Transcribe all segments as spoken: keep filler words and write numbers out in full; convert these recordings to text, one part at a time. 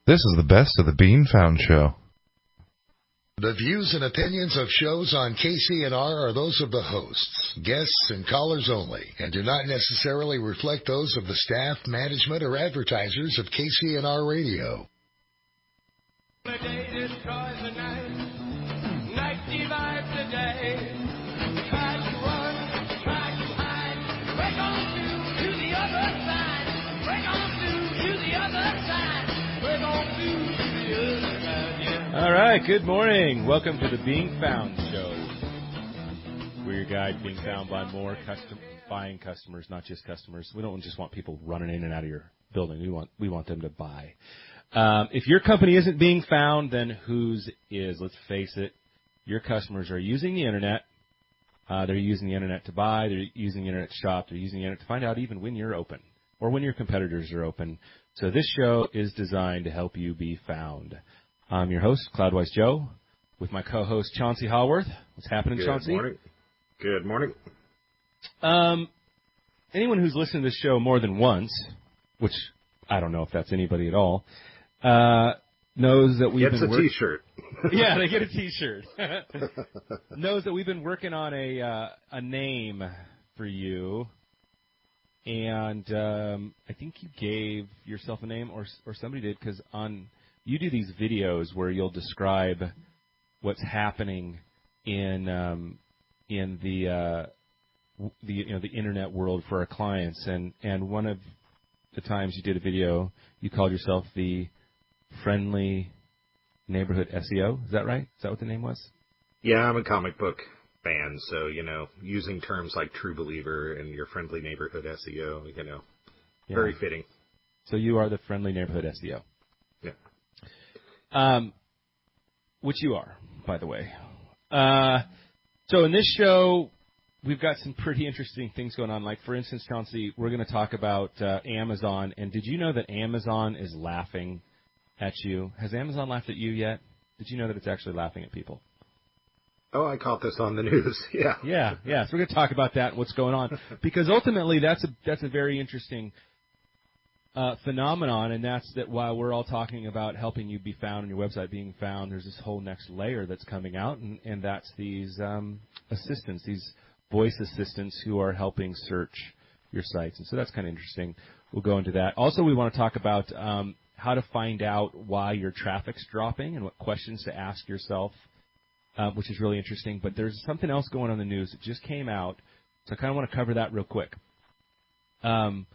This is the best of the Bean Found Show. The views and opinions of shows on K C N R are those of the hosts, guests, and callers only, and do not necessarily reflect those of the staff, management, or advertisers of K C N R Radio. The day destroys the night, night divides the day. Try to run, try to hide, break on through to the other side, break on through to the other side, break on through to the other side, yeah. All right, good morning. Welcome to the Being Found Show. We're your guide being found by more custom buying customers, not just customers. We don't just want people running in and out of your building. We want we want them to buy. Um, if your company isn't being found, then whose is? Let's face it. Your customers are using the internet. Uh, they're using the internet to buy. They're using the internet to shop. They're using the internet to find out even when you're open or when your competitors are open. So this show is designed to help you be found. I'm your host, Cloudwise Joe, with my co-host, Chauncey Haworth. What's happening, Good Chauncey? Good morning. Good morning. Um, anyone who's listened to this show more than once, which I don't know if that's anybody at all, uh, knows that we've Gets been a working. T-shirt. Yeah, they get a T-shirt. Knows that we've been working on a uh, a name for you, and um, I think you gave yourself a name, or or somebody did, because on you do these videos where you'll describe what's happening in um, in the uh, the you know the internet world for our clients, and and one of the times you did a video, you called yourself the Friendly Neighborhood S E O. Is that right? Is that what the name was? Yeah, I'm a comic book fan, so, you know, using terms like True Believer and your Friendly Neighborhood S E O, you know, Yeah. very fitting. So you are the Friendly Neighborhood S E O. Yeah. Um, which you are, by the way. Uh, so in this show, we've got some pretty interesting things going on. Like, for instance, Chauncey, we're going to talk about uh, Amazon. And did you know that Amazon is laughing at you? Has Amazon laughed at you yet? Did you know that it's actually laughing at people? Oh, I caught this on the news. Yeah. Yeah, yeah. So we're going to talk about that and what's going on. Because ultimately, that's a that's a very interesting uh, phenomenon, and that's that while we're all talking about helping you be found on your website, being found, there's this whole next layer that's coming out, and, and that's these um, assistants, these voice assistants who are helping search your sites. And so that's kind of interesting. We'll go into that. Also, we want to talk about um, how to find out why your traffic's dropping and what questions to ask yourself, uh, which is really interesting. But there's something else going on in the news that just came out, so I kind of want to cover that real quick. Um,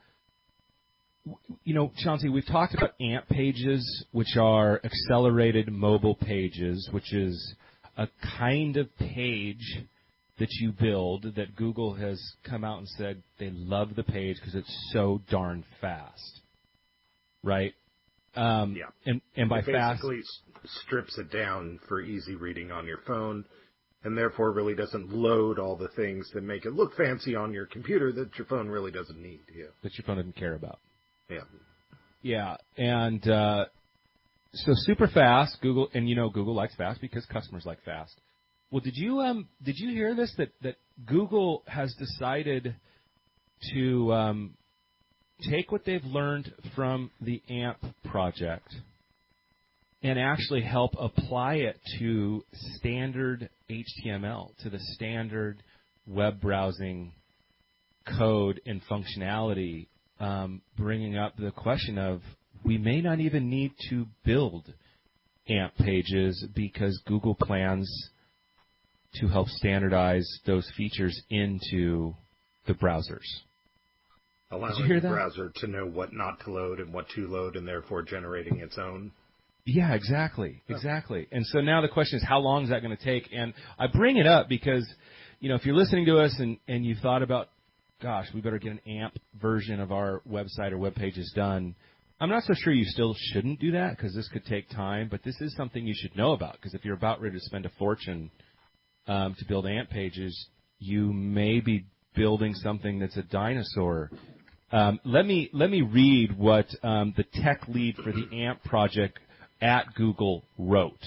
you know, Chauncey, we've talked about AMP pages, which are accelerated mobile pages, which is a kind of page that you build that Google has come out and said they love the page because it's so darn fast, right? Um, Yeah. And, and by it fast, basically s- strips it down for easy reading on your phone, and therefore really doesn't load all the things that make it look fancy on your computer that your phone really doesn't need. Yeah. that your phone doesn't care about. Yeah. Yeah, and uh, so super fast, Google, and you know Google likes fast because customers like fast. Well, did you um did you hear this that, that Google has decided to um, take what they've learned from the AMP project and actually help apply it to standard H T M L, to the standard web browsing code and functionality, um, bringing up the question of we may not even need to build AMP pages because Google plans to help standardize those features into the browsers. Allowing Did you hear the that? browser to know what not to load and what to load, and therefore generating its own. Yeah, exactly, exactly. And so now the question is, how long is that going to take? And I bring it up because, you know, if you're listening to us and, and you thought about, gosh, we better get an AMP version of our website or web pages done, I'm not so sure you still shouldn't do that because this could take time, but this is something you should know about because if you're about ready to spend a fortune um, to build AMP pages, you may be building something that's a dinosaur. Um, let me let me read what um, the tech lead for the AMP project at Google wrote.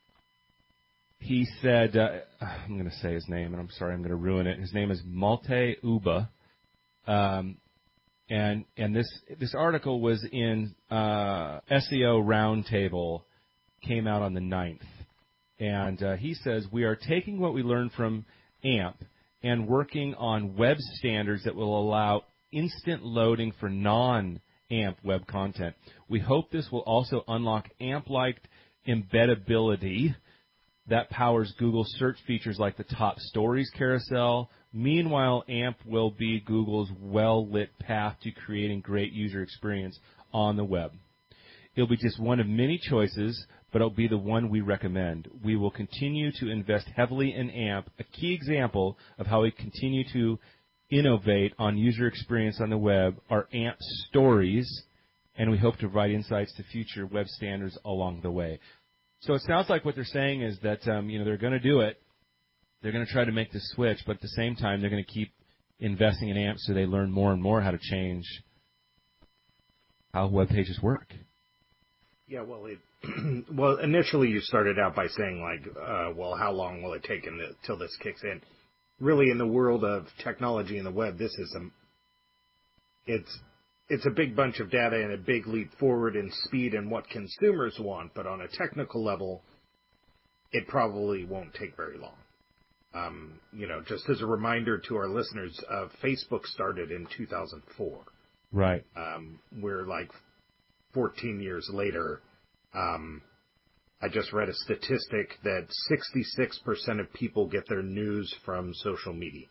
He said, uh, I'm going to say his name, and I'm sorry I'm going to ruin it. His name is Malte Uba. Um, And and this this article was in uh, S E O Roundtable, came out on the ninth. And uh, he says, we are taking what we learned from AMP and working on web standards that will allow instant loading for non-AMP web content. We hope this will also unlock AMP-like embeddability that powers Google search features like the top stories carousel. Meanwhile, AMP will be Google's well-lit path to creating great user experience on the web. It'll be just one of many choices, but it'll be the one we recommend. We will continue to invest heavily in AMP, a key example of how we continue to innovate on user experience on the web are AMP stories, and we hope to provide insights to future web standards along the way. So it sounds like what they're saying is that um, you know they're going to do it. They're going to try to make this switch, but at the same time, they're going to keep investing in AMP so they learn more and more how to change how web pages work. Yeah, well, it, well, initially you started out by saying, like, uh, well, how long will it take until this kicks in? Really, in the world of technology and the web, this is a, it's, it's a big bunch of data and a big leap forward in speed and what consumers want, but on a technical level, it probably won't take very long. Um, you know, just as a reminder to our listeners, uh, Facebook started in two thousand four. Right. Um, we're like fourteen years later. Um, I just read a statistic that sixty-six percent of people get their news from social media.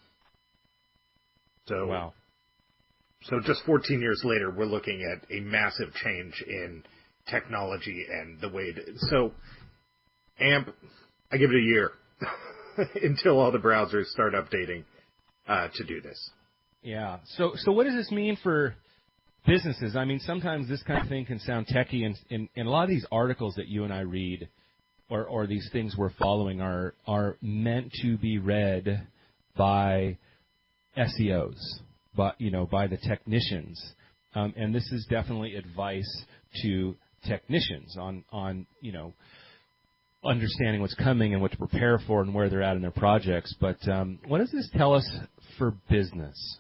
So, wow. So just fourteen years later, we're looking at a massive change in technology and the way it is. So, AMP, I give it a year until all the browsers start updating uh, to do this. Yeah. So, so what does this mean for businesses? I mean, sometimes this kind of thing can sound techy, and, and, and a lot of these articles that you and I read, or, or these things we're following, are are meant to be read by S E Os, but you know, by the technicians. Um, and this is definitely advice to technicians on on you know understanding what's coming and what to prepare for and where they're at in their projects. But um, what does this tell us for business?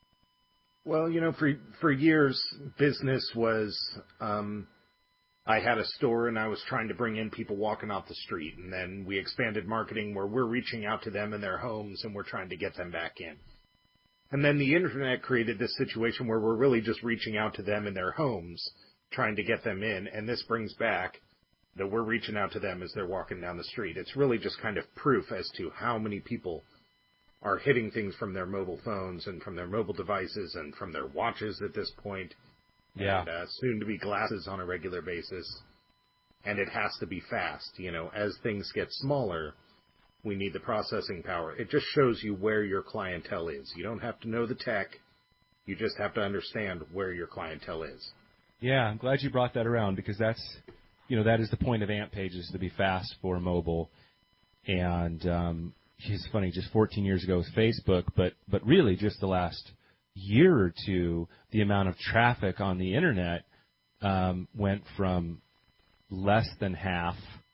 Well, you know, for for years, business was, um, I had a store and I was trying to bring in people walking off the street. And then we expanded marketing where we're reaching out to them in their homes and we're trying to get them back in. And then the internet created this situation where we're really just reaching out to them in their homes, trying to get them in. And this brings back that we're reaching out to them as they're walking down the street. It's really just kind of proof as to how many people are hitting things from their mobile phones and from their mobile devices and from their watches at this point. Yeah. And uh, soon to be glasses on a regular basis. And it has to be fast. You know, as things get smaller, we need the processing power. It just shows you where your clientele is. You don't have to know the tech. You just have to understand where your clientele is. Yeah, I'm glad you brought that around, because that's, you know, that is the point of AMP pages, to be fast for mobile. And um, it's funny, just fourteen years ago was Facebook, but but really just the last year or two, the amount of traffic on the internet um, went from less than half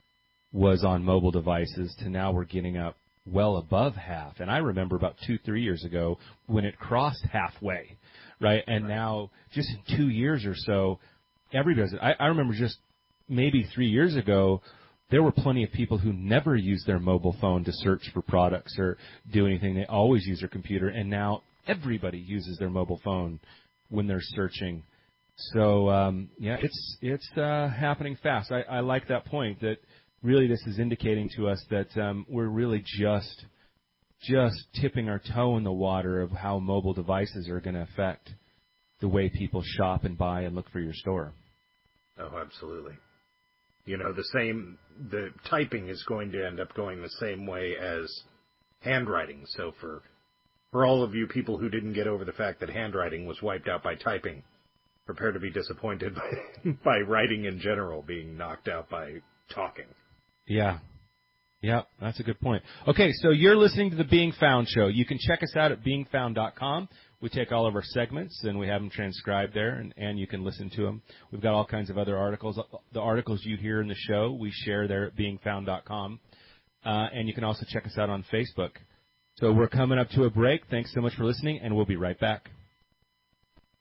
was on mobile devices to now we're getting up well above half. And I remember about two, three years ago when it crossed halfway, right? And right. Now, just in two years or so, everybody does it. I, I remember just maybe three years ago, there were plenty of people who never used their mobile phone to search for products or do anything. They always use their computer, and now everybody uses their mobile phone when they're searching. So, um, yeah, it's it's uh, happening fast. I, I like that point, that really this is indicating to us that um, we're really just just tipping our toe in the water of how mobile devices are going to affect the way people shop and buy and look for your store. Oh, absolutely. You know, the same, the typing is going to end up going the same way as handwriting. So for for all of you people who didn't get over the fact that handwriting was wiped out by typing, prepare to be disappointed by, by writing in general being knocked out by talking. Yeah. Yeah, that's a good point. Okay, so you're listening to the Being Found Show. You can check us out at being found dot com. We take all of our segments, and we have them transcribed there, and, and you can listen to them. We've got all kinds of other articles. The articles you hear in the show, we share there at being found dot com. Uh, and you can also check us out on Facebook. So we're coming up to a break. Thanks so much for listening, and we'll be right back.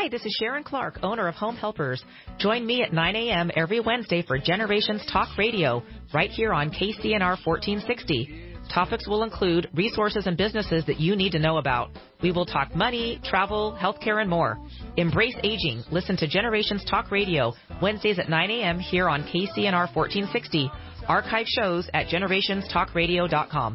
Hi, this is Sharon Clark, owner of Home Helpers. Join me at nine a.m. every Wednesday for Generations Talk Radio, right here on K C N R fourteen sixty. Topics will include resources and businesses that you need to know about. We will talk money, travel, healthcare, and more. Embrace aging. Listen to Generations Talk Radio, Wednesdays at nine a.m. here on K C N R fourteen sixty. Archive shows at generations talk radio dot com.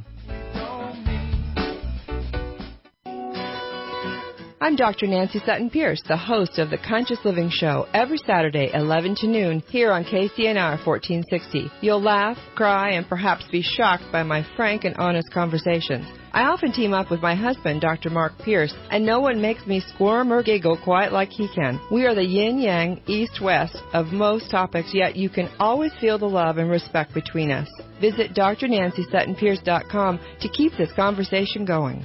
I'm Doctor Nancy Sutton Pierce, the host of the Conscious Living Show, every Saturday, eleven to noon, here on K C N R fourteen sixty. You'll laugh, cry, and perhaps be shocked by my frank and honest conversations. I often team up with my husband, Doctor Mark Pierce, and no one makes me squirm or giggle quite like he can. We are the yin-yang, east-west of most topics, yet you can always feel the love and respect between us. Visit D R Nancy Sutton Pierce dot com to keep this conversation going.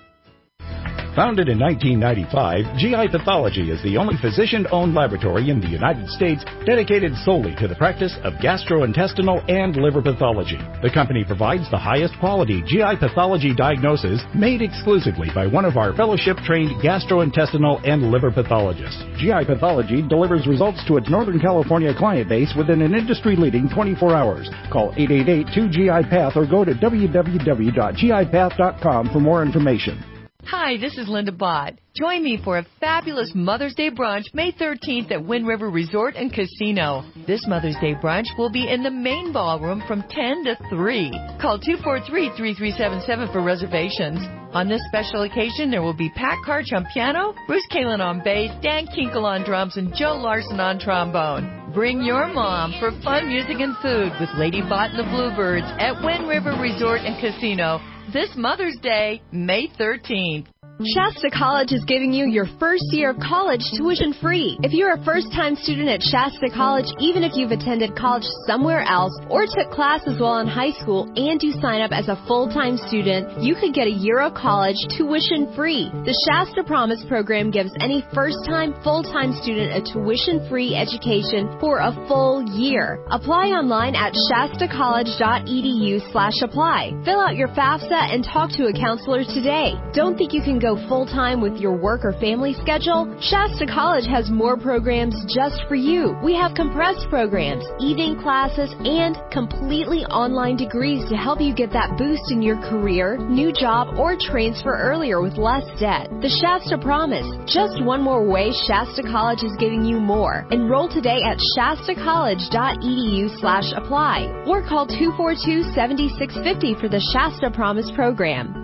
Founded in nineteen ninety-five, G I Pathology is the only physician-owned laboratory in the United States dedicated solely to the practice of gastrointestinal and liver pathology. The company provides the highest quality G I pathology diagnosis made exclusively by one of our fellowship-trained gastrointestinal and liver pathologists. G I Pathology delivers results to its Northern California client base within an industry-leading twenty-four hours. Call eight eight eight, two G I Path or go to w w w dot g i path dot com for more information. Hi, this is Linda Bott. Join me for a fabulous Mother's Day brunch May thirteenth at Wind River Resort and Casino. This Mother's Day brunch will be in the main ballroom from ten to three. Call two four three, three three seven seven for reservations. On this special occasion, there will be Pat Karch on piano, Bruce Kalin on bass, Dan Kinkle on drums, and Joe Larson on trombone. Bring your mom for fun music and food with Lady Bott and the Bluebirds at Wind River Resort and Casino this Mother's Day, May thirteenth. Shasta College is giving you your first year of college tuition free. If you're a first-time student at Shasta College, even if you've attended college somewhere else or took classes while in high school and you sign up as a full-time student, you could get a year of college tuition free. The Shasta Promise program gives any first-time, full-time student a tuition-free education for a full year. Apply online at shasta college dot e d u slash apply. Fill out your FAFSA and talk to a counselor today. Don't think you can go full-time with your work or family schedule? Shasta College has more programs just for you. We have compressed programs, evening classes, and completely online degrees to help you get that boost in your career, new job, or transfer earlier with less debt. The Shasta Promise. Just one more way Shasta College is giving you more. Enroll today at shasta college dot e d u slash apply or call two four two, seven six five zero for the Shasta Promise program.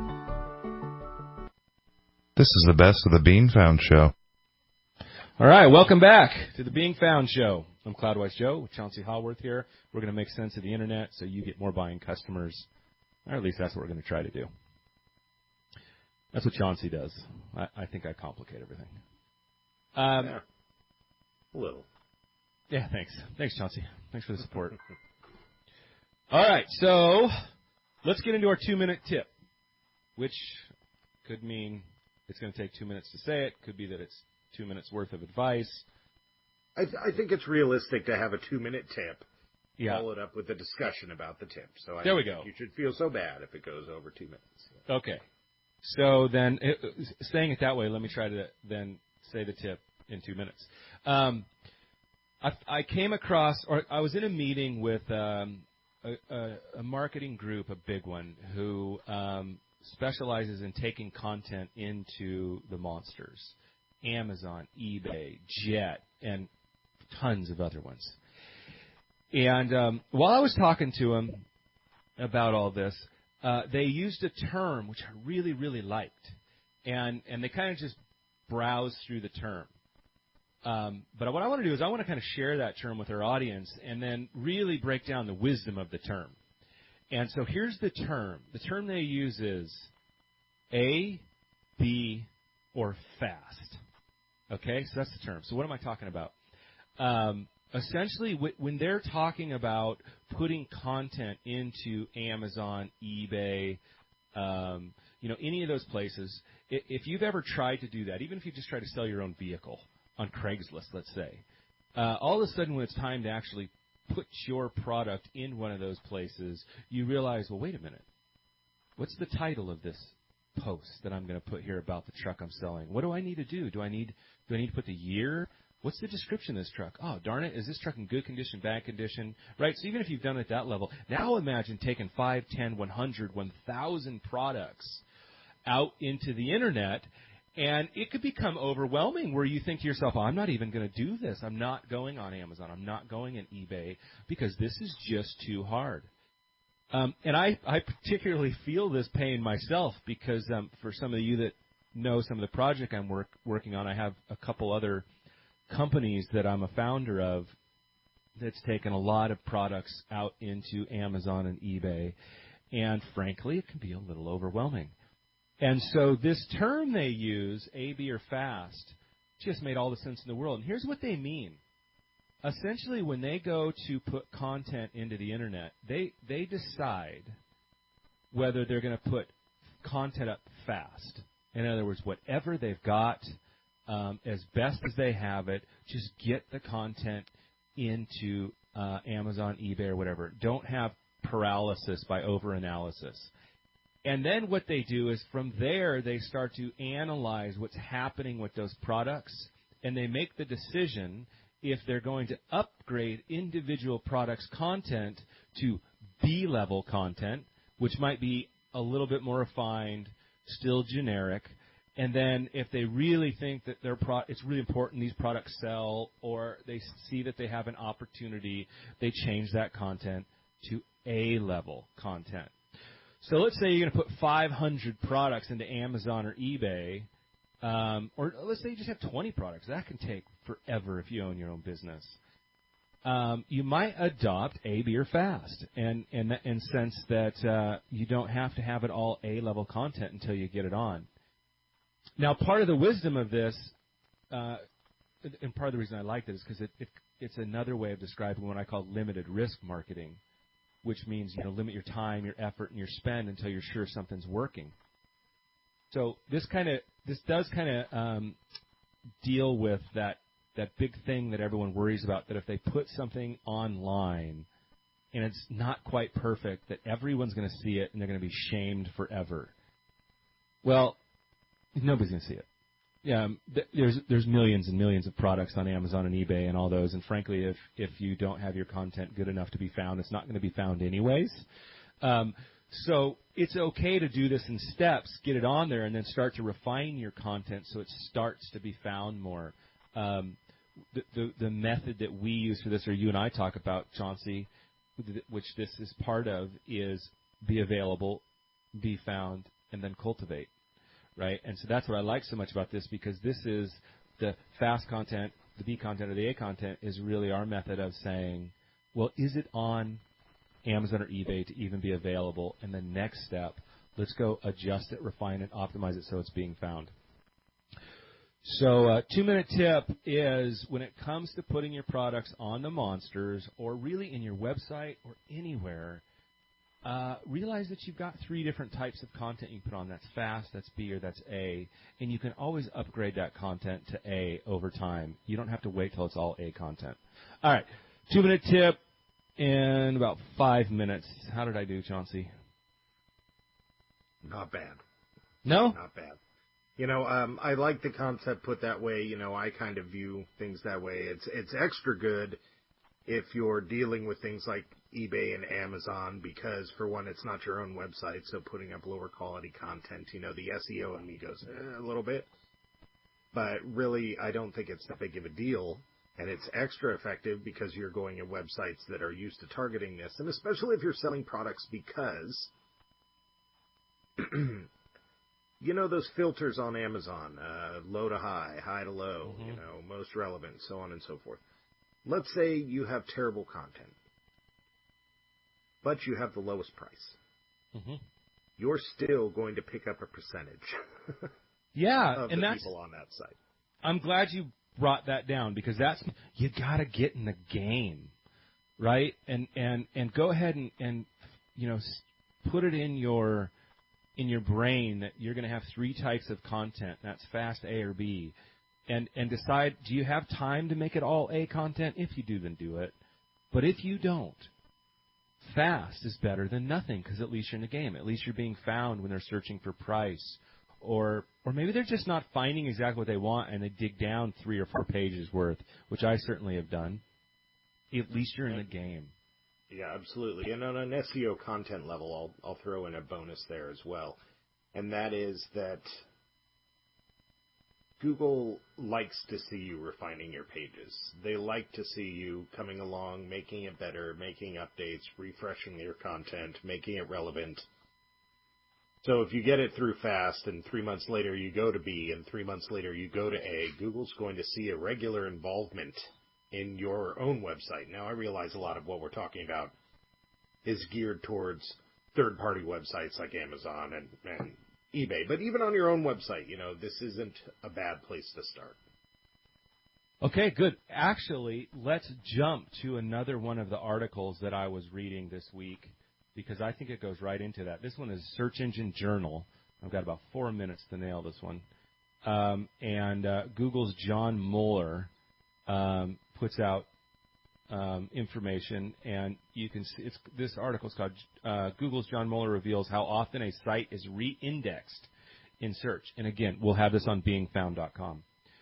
This is the Best of the Bean Found Show. All right, welcome back to the Being Found Show. I'm Cloudwise Joe with Chauncey Hallworth here. We're going to make sense of the Internet so you get more buying customers, or at least that's what we're going to try to do. That's what Chauncey does. I, I think I complicate everything. Um, yeah. A little. Yeah, thanks. Thanks, Chauncey. Thanks for the support. All right, so let's get into our two-minute tip, which could mean it's going to take two minutes to say it. Could be that it's two minutes worth of advice. I, th- I think it's realistic to have a two-minute tip, yeah. Follow it up with a discussion about the tip. So I there we think go. You should feel so bad if it goes over two minutes. Okay. So then, it, saying it that way, let me try to then say the tip in two minutes. Um, I, I came across, or I was in a meeting with um, a, a, a marketing group, a big one, who um, specializes in taking content into the monsters. Amazon, eBay, Jet, and tons of other ones. And um, while I was talking to them about all this, uh, they used a term which I really, really liked. And, and they kind of just browsed through the term. Um, but what I want to do is I want to kind of share that term with our audience and then really break down the wisdom of the term. And so here's the term. The term they use is A, B, or fast. Okay, so that's the term. So what am I talking about? Um, essentially, w- when they're talking about putting content into Amazon, eBay, um, you know, any of those places, if, if you've ever tried to do that, even if you just try to sell your own vehicle on Craigslist, let's say, uh, all of a sudden when it's time to actually put your product in one of those places, you realize, well, wait a minute. What's the title of this posts that I'm going to put here about the truck I'm selling? What do I need to do? Do I need do I need to put the year? What's the description of this truck? Oh, darn it, is this truck in good condition, bad condition? Right, so even if you've done it at that level, now imagine taking five, ten, one hundred, one thousand products out into the Internet, and it could become overwhelming where you think to yourself, oh, I'm not even going to do this. I'm not going on Amazon. I'm not going on eBay because this is just too hard. Um, and I, I particularly feel this pain myself because um, for some of you that know some of the project I'm work, working on, I have a couple other companies that I'm a founder of that's taken a lot of products out into Amazon and eBay. And frankly, it can be a little overwhelming. And so this term they use, A, B, or fast, just made all the sense in the world. And here's what they mean. Essentially, when they go to put content into the Internet, they, they decide whether they're going to put content up fast. In other words, whatever they've got, um, as best as they have it, just get the content into uh, Amazon, eBay, or whatever. Don't have paralysis by overanalysis. And then what they do is from there they start to analyze what's happening with those products, and they make the decision if they're going to upgrade individual products' content to B-level content, which might be a little bit more refined, still generic, and then if they really think that their pro- it's really important these products sell, or they see that they have an opportunity, they change that content to A-level content. So let's say you're going to put five hundred products into Amazon or eBay, um, or let's say you just have twenty products. That can take forever if you own your own business. Um, you might adopt A, B, or fast, and in in sense that uh, you don't have to have it all A-level content until you get it on. Now, part of the wisdom of this, uh, and part of the reason I like it is because it, it, it's another way of describing what I call limited risk marketing, which means, you know, limit your time, your effort, and your spend until you're sure something's working. So this kind of this does kind of um, deal with that that big thing that everyone worries about, that if they put something online and it's not quite perfect, that everyone's going to see it and they're going to be shamed forever. Well, nobody's going to see it. Yeah, um, th- there's there's millions and millions of products on Amazon and eBay and all those, and frankly, if if you don't have your content good enough to be found, it's not going to be found anyways. Um, so it's okay to do this in steps, get it on there, and then start to refine your content so it starts to be found more. Um, the, the the method that we use for this, or you and I talk about, Chauncey, which this is part of, is be available, be found, and then cultivate. Right, and so that's what I like so much about this, because this is the fast content, the B content, or the A content is really our method of saying, well, is it on Amazon or eBay to even be available? And the next step, let's go adjust it, refine it, optimize it so it's being found. So uh, two-minute tip is when it comes to putting your products on the monsters, or really in your website or anywhere, Uh, realize that you've got three different types of content you can put on. That's fast, that's B, or that's A. And you can always upgrade that content to A over time. You don't have to wait till it's all A content. All right, two-minute tip in about five minutes. How did I do, Chauncey? Not bad. No? Not bad. You know, um, I like the concept put that way. You know, I kind of view things that way. It's it's extra good if you're dealing with things like eBay and Amazon, because, for one, it's not your own website, so putting up lower quality content, you know, the S E O in me goes eh, a little bit. But really, I don't think it's that big of a deal, and it's extra effective because you're going at websites that are used to targeting this, and especially if you're selling products, because, you know, those filters on Amazon, uh, low to high, high to low, mm-hmm. you know, most relevant, so on and so forth. Let's say you have terrible content, but you have the lowest price. Mm-hmm. You're still going to pick up a percentage yeah, of and the that's, people on that site. I'm glad you brought that down, because that's, you got to get in the game, right? And and, and go ahead and, and you know put it in your in your brain that you're going to have three types of content. That's fast, A, or B. And and decide, do you have time to make it all A content? If you do, then do it. But if you don't, fast is better than nothing, because at least you're in the game. At least you're being found when they're searching for price or or maybe they're just not finding exactly what they want, and they dig down three or four pages worth, which I certainly have done. At least you're in the game. Yeah, absolutely. And on an S E O content level, I'll I'll throw in a bonus there as well, and that is that Google likes to see you refining your pages. They like to see you coming along, making it better, making updates, refreshing your content, making it relevant. So if you get it through fast and three months later you go to B and three months later you go to A, Google's going to see a regular involvement in your own website. Now, I realize a lot of what we're talking about is geared towards third-party websites like Amazon and, and eBay. But even on your own website, you know, this isn't a bad place to start. Okay, good. Actually, let's jump to another one of the articles that I was reading this week, because I think it goes right into that. This one is Search Engine Journal. I've got about four minutes to nail this one. Um, and uh, Google's John Mueller um, puts out um, information, and you can see it's, this article is called uh, Google's John Mueller reveals how often a site is re-indexed in search. And again, we'll have this on being found dot com.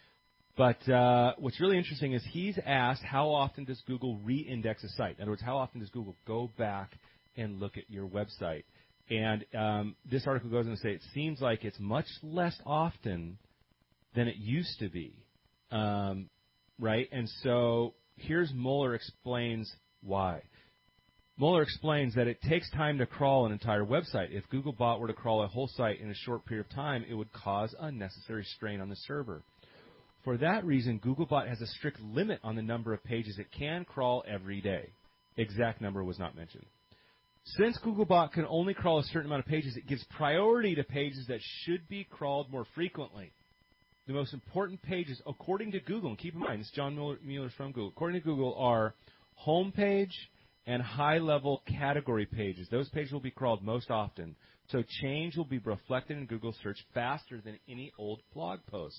But uh, what's really interesting is he's asked, how often does Google re-index a site? In other words, how often does Google go back and look at your website? And um, this article goes on to say it seems like it's much less often than it used to be, um, right? And so here's Mueller explains why. Mueller explains that it takes time to crawl an entire website. If Googlebot were to crawl a whole site in a short period of time, it would cause unnecessary strain on the server. For that reason, Googlebot has a strict limit on the number of pages it can crawl every day. Exact number was not mentioned. Since Googlebot can only crawl a certain amount of pages, it gives priority to pages that should be crawled more frequently. The most important pages, according to Google, and keep in mind, this is John Mueller, Mueller's from Google, according to Google, are homepage and high-level category pages. Those pages will be crawled most often. So change will be reflected in Google search faster than any old blog post.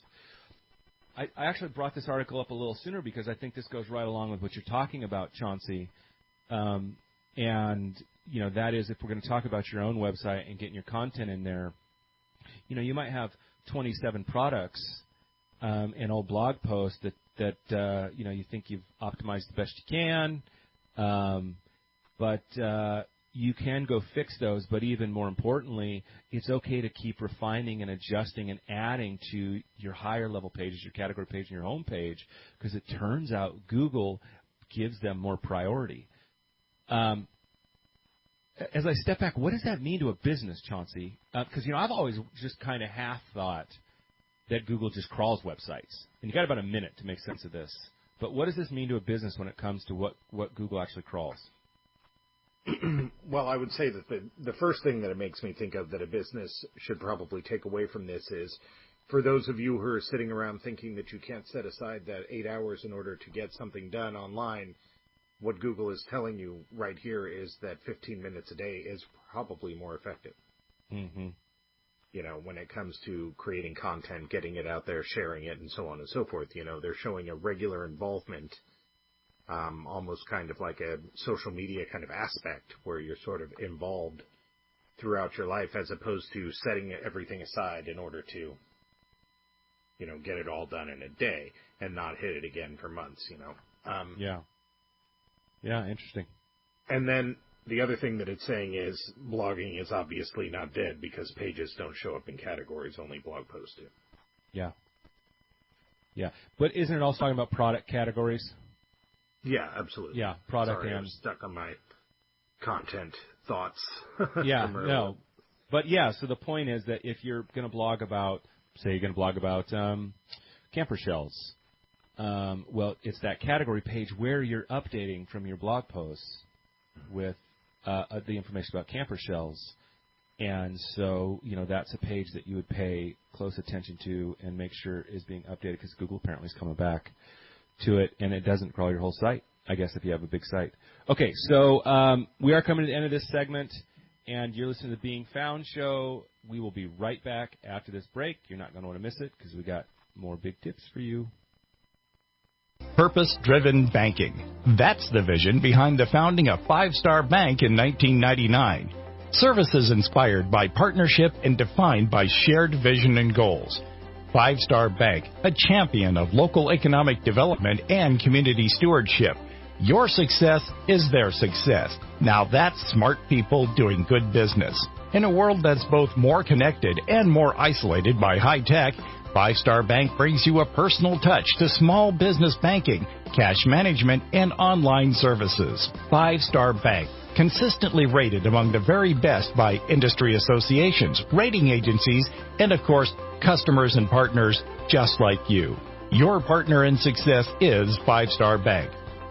I, I actually brought this article up a little sooner because I think this goes right along with what you're talking about, Chauncey. Um, and, you know, that is if we're going to talk about your own website and getting your content in there, you know, you might have twenty-seven products um, and old blog posts that, that uh, you know, you think you've optimized the best you can. Um, but uh, you can go fix those, but even more importantly, it's okay to keep refining and adjusting and adding to your higher level pages, your category page, and your home page, because it turns out Google gives them more priority. Um, as I step back, what does that mean to a business, Chauncey? Because, uh, you know, I've always just kind of half thought that Google just crawls websites. And you got about a minute to make sense of this. But what does this mean to a business when it comes to what, what Google actually crawls? Well, I would say that the, the first thing that it makes me think of that a business should probably take away from this is, for those of you who are sitting around thinking that you can't set aside that eight hours in order to get something done online, what Google is telling you right here is that fifteen minutes a day is probably more effective. Mm-hmm. You know, when it comes to creating content, getting it out there, sharing it, and so on and so forth. You know, they're showing a regular involvement, um, almost kind of like a social media kind of aspect where you're sort of involved throughout your life as opposed to setting everything aside in order to, you know, get it all done in a day and not hit it again for months, you know. Um, yeah. Yeah, interesting. And then the other thing that it's saying is blogging is obviously not dead because pages don't show up in categories, only blog posts do. Yeah. Yeah. But isn't it also talking about product categories? Yeah, absolutely. Yeah, product Sorry, and... I was stuck on my content thoughts. Yeah, no. But, yeah, so the point is that if you're going to blog about, say you're going to blog about um, camper shells, um, well, it's that category page where you're updating from your blog posts with uh, the information about camper shells. And so, you know, that's a page that you would pay close attention to and make sure is being updated because Google apparently is coming back to it, and it doesn't crawl your whole site, I guess, if you have a big site. Okay, so um, we are coming to the end of this segment, and you're listening to the Being Found show. We will be right back after this break. You're not going to want to miss it because we got more big tips for you. Purpose-driven banking. That's the vision behind the founding of Five Star Bank in nineteen ninety-nine. Services inspired by partnership and defined by shared vision and goals. Five Star Bank, a champion of local economic development and community stewardship. Your success is their success. Now that's smart people doing good business. In a world that's both more connected and more isolated by high tech, Five Star Bank brings you a personal touch to small business banking, cash management, and online services. Five Star Bank, consistently rated among the very best by industry associations, rating agencies, and of course, customers and partners just like you. Your partner in success is Five Star Bank.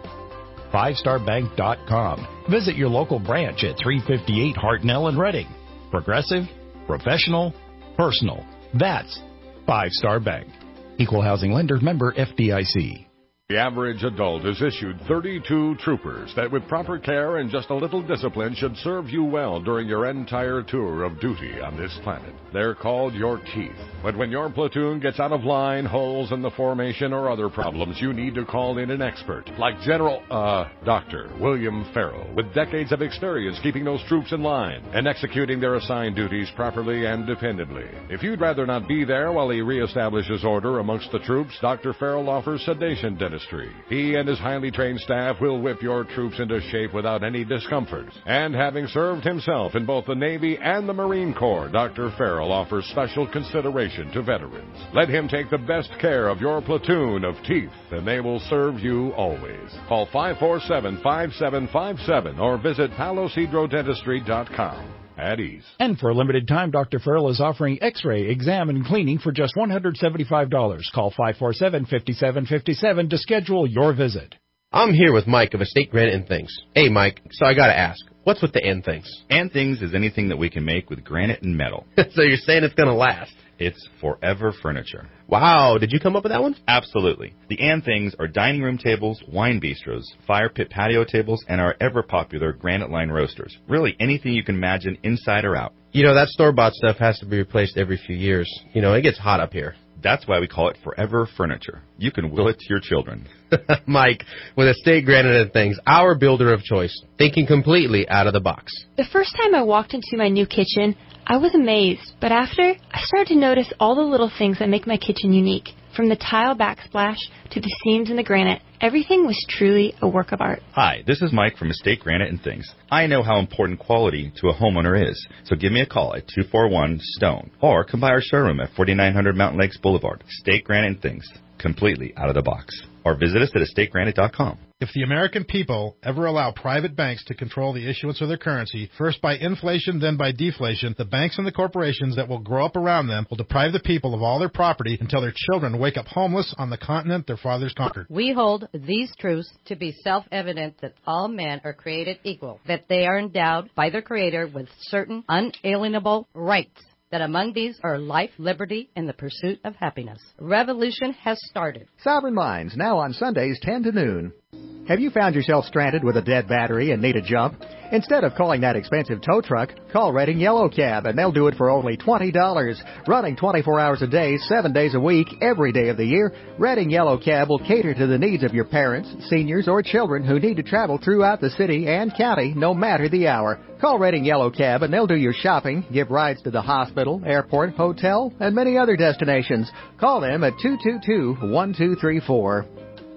five star bank dot com. Visit your local branch at three fifty-eight Hartnell in Reading. Progressive, professional, personal. That's Five Star Bank. Equal housing lender, member F D I C. The average adult is issued thirty-two troopers that with proper care and just a little discipline should serve you well during your entire tour of duty on this planet. They're called your teeth. But when your platoon gets out of line, holes in the formation, or other problems, you need to call in an expert like General, uh, Doctor William Farrell, with decades of experience keeping those troops in line and executing their assigned duties properly and dependably. If you'd rather not be there while he reestablishes order amongst the troops, Doctor Farrell offers sedation dentistry. He and his highly trained staff will whip your troops into shape without any discomfort. And having served himself in both the Navy and the Marine Corps, Doctor Farrell offers special consideration to veterans. Let him take the best care of your platoon of teeth, and they will serve you always. Call five four seven, five seven five seven or visit palos hydro dentistry dot com. At ease. And for a limited time, Doctor Farrell is offering x-ray, exam, and cleaning for just one hundred seventy-five dollars. Call five four seven, five seven five seven to schedule your visit. I'm here with Mike of Estate Granite and Things. Hey, Mike, so I got to ask, what's with the and things? And things is anything that we can make with granite and metal. So you're saying it's going to last? It's Forever Furniture. Wow, did you come up with that one? Absolutely. The and things are dining room tables, wine bistros, fire pit patio tables, and our ever-popular granite line roasters. Really anything you can imagine inside or out. You know, that store-bought stuff has to be replaced every few years. You know, it gets hot up here. That's why we call it Forever Furniture. You can will it to your children. Mike, with Estate Granite and Things, our builder of choice, thinking completely out of the box. The first time I walked into my new kitchen, I was amazed, but after, I started to notice all the little things that make my kitchen unique. From the tile backsplash to the seams in the granite, everything was truly a work of art. Hi, this is Mike from Estate Granite and Things. I know how important quality to a homeowner is, so give me a call at two four one STONE or come by our showroom at forty-nine hundred Mountain Lakes Boulevard. Estate Granite and Things, completely out of the box. Or visit us at estate granite dot com. If the American people ever allow private banks to control the issuance of their currency, first by inflation, then by deflation, the banks and the corporations that will grow up around them will deprive the people of all their property until their children wake up homeless on the continent their fathers conquered. We hold these truths to be self-evident that all men are created equal, that they are endowed by their Creator with certain unalienable rights, that among these are life, liberty, and the pursuit of happiness. Revolution has started. Sovereign Minds, now on Sundays, ten to noon. Have you found yourself stranded with a dead battery and need a jump? Instead of calling that expensive tow truck, call Redding Yellow Cab, and they'll do it for only twenty dollars. Running twenty-four hours a day, seven days a week, every day of the year, Redding Yellow Cab will cater to the needs of your parents, seniors, or children who need to travel throughout the city and county, no matter the hour. Call Redding Yellow Cab, and they'll do your shopping, give rides to the hospital, airport, hotel, and many other destinations. Call them at two two two, one two three four.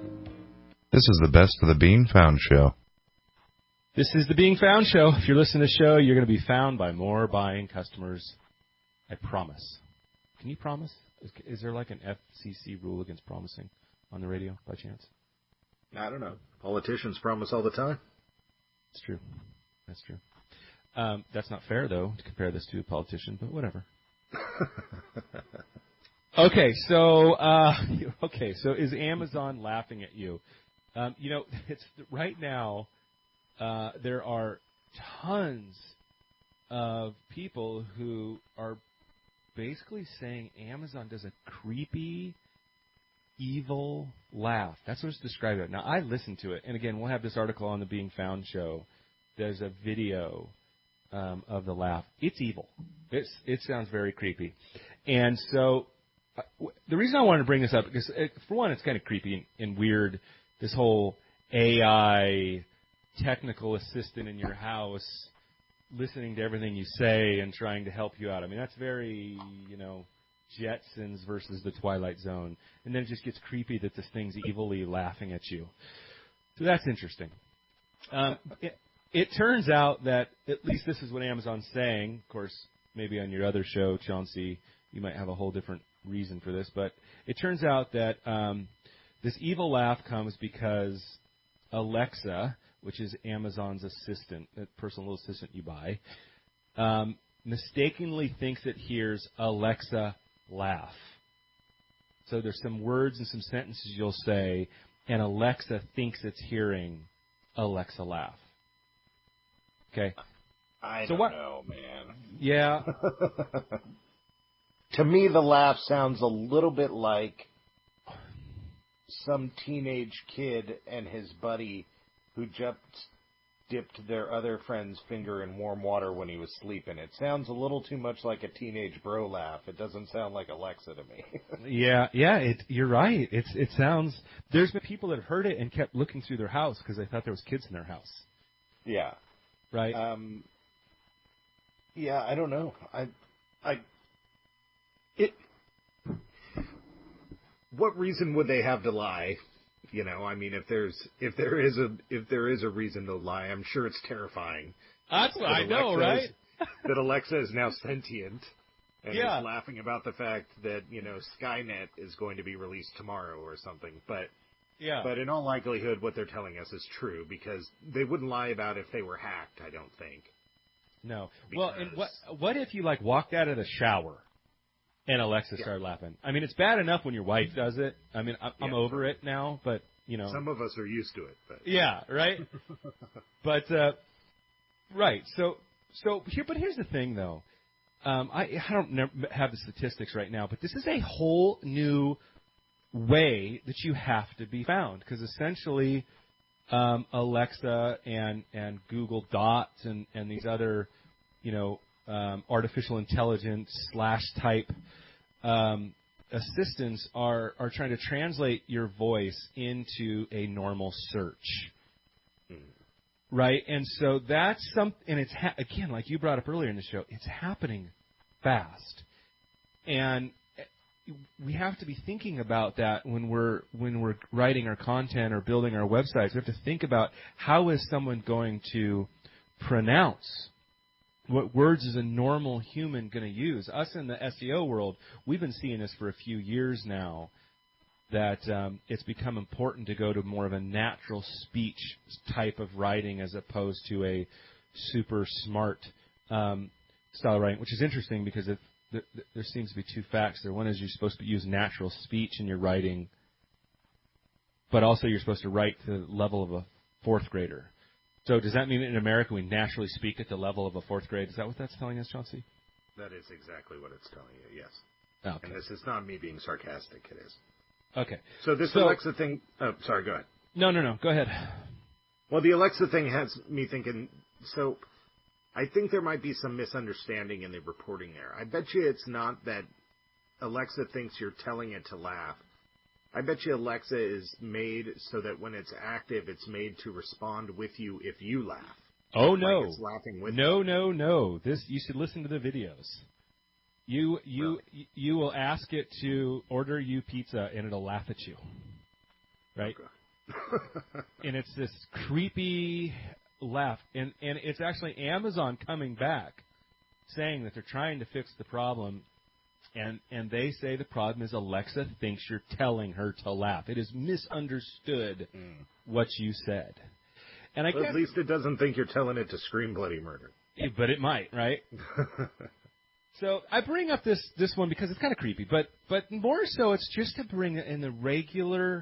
This is the Best of the Bean Found Show. This is the Being Found Show. If you're listening to the show, you're going to be found by more buying customers. I promise. Can you promise? Is, is there like an F C C rule against promising on the radio by chance? I don't know. Politicians promise all the time. It's true. That's true. Um, that's not fair, though, to compare this to a politician, but whatever. Okay, so uh, okay, so is Amazon laughing at you? Um, you know, it's right now. Uh, there are tons of people who are basically saying Amazon does a creepy, evil laugh. That's what it's described as. Now, I listened to it, and again, we'll have this article on the Being Found show. There's a video um, of the laugh. It's evil. It's, it sounds very creepy. And so uh, w- the reason I wanted to bring this up, because it, for one, it's kind of creepy and, and weird, this whole A I technical assistant in your house listening to everything you say and trying to help you out. I mean, that's very, you know, Jetsons versus the Twilight Zone. And then it just gets creepy that this thing's evilly laughing at you. So that's interesting. Um, it, it turns out that, at least this is what Amazon's saying. Of course, maybe on your other show, Chauncey, you might have a whole different reason for this. But it turns out that um, this evil laugh comes because Alexa, which is Amazon's assistant, that personal little assistant you buy, um, mistakenly thinks it hears Alexa laugh. So there's some words and some sentences you'll say, and Alexa thinks it's hearing Alexa laugh. Okay? I so don't what, know, man. Yeah. To me, the laugh sounds a little bit like some teenage kid and his buddy who just dipped their other friend's finger in warm water when he was sleeping. It sounds a little too much like a teenage bro laugh. It doesn't sound like Alexa to me. yeah, yeah, it, you're right. It's it sounds. There's been people that have heard it and kept looking through their house because they thought there was kids in their house. Yeah. Right. Um. Yeah, I don't know. I, I. It. What reason would they have to lie? You know, I mean, if there's if there is a if there is a reason to lie, I'm sure it's terrifying. That's what that I know, Alexa right? Is, that Alexa is now sentient and Yeah. is laughing about the fact that, you know, Skynet is going to be released tomorrow or something. But Yeah. but in all likelihood, what they're telling us is true because they wouldn't lie about if they were hacked. I don't think. No. Well, and what what if you like walked out of the shower and Alexa Yeah. started laughing? I mean, it's bad enough when your wife does it. I mean, I'm, I'm Yeah. over it now, but you know. Some of us are used to it. But. Yeah. Right. but uh, right. So so here, but here's the thing, though. Um, I I don't nev- have the statistics right now, but this is a whole new way that you have to be found because essentially. Um, Alexa and, and Google Dots and, and these other, you know, um, artificial intelligence slash type um, assistants are, are trying to translate your voice into a normal search, Hmm. right? And so that's some, and it's ha- again, like you brought up earlier in the show, it's happening fast, and we have to be thinking about that when we're when we're writing our content or building our websites. We have to think about how is someone going to pronounce what words is a normal human going to use. Us in the S E O world, we've been seeing this for a few years now, that um, it's become important to go to more of a natural speech type of writing as opposed to a super smart um, style of writing, which is interesting because if There, there seems to be two facts there. One is you're supposed to use natural speech in your writing, but also you're supposed to write to the level of a fourth grader. So does that mean that in America we naturally speak at the level of a fourth grade? Is that what that's telling us, Chauncey? That is exactly what it's telling you, yes. Okay. And this is not me being sarcastic, it is. Okay. So this So- Alexa thing... Oh, sorry, go ahead. No, no, no. Go ahead. Well, the Alexa thing has me thinking... So... I think there might be some misunderstanding in the reporting there. I bet you it's not that Alexa thinks you're telling it to laugh. I bet you Alexa is made so that when it's active, it's made to respond with you if you laugh. Oh Like no! it's laughing with no, you. no, no! This you should listen to the videos. You you Really? you will ask it to order you pizza and it'll laugh at you, right? Okay. And it's this creepy laugh, and and it's actually Amazon coming back, saying that they're trying to fix the problem, and and they say the problem is Alexa thinks you're telling her to laugh. It is misunderstood Mm. what you said, and I Well, guess, at least it doesn't think you're telling it to scream bloody murder. but it might, right? So I bring up this this one because it's kind of creepy, but but more so it's just to bring it in the regular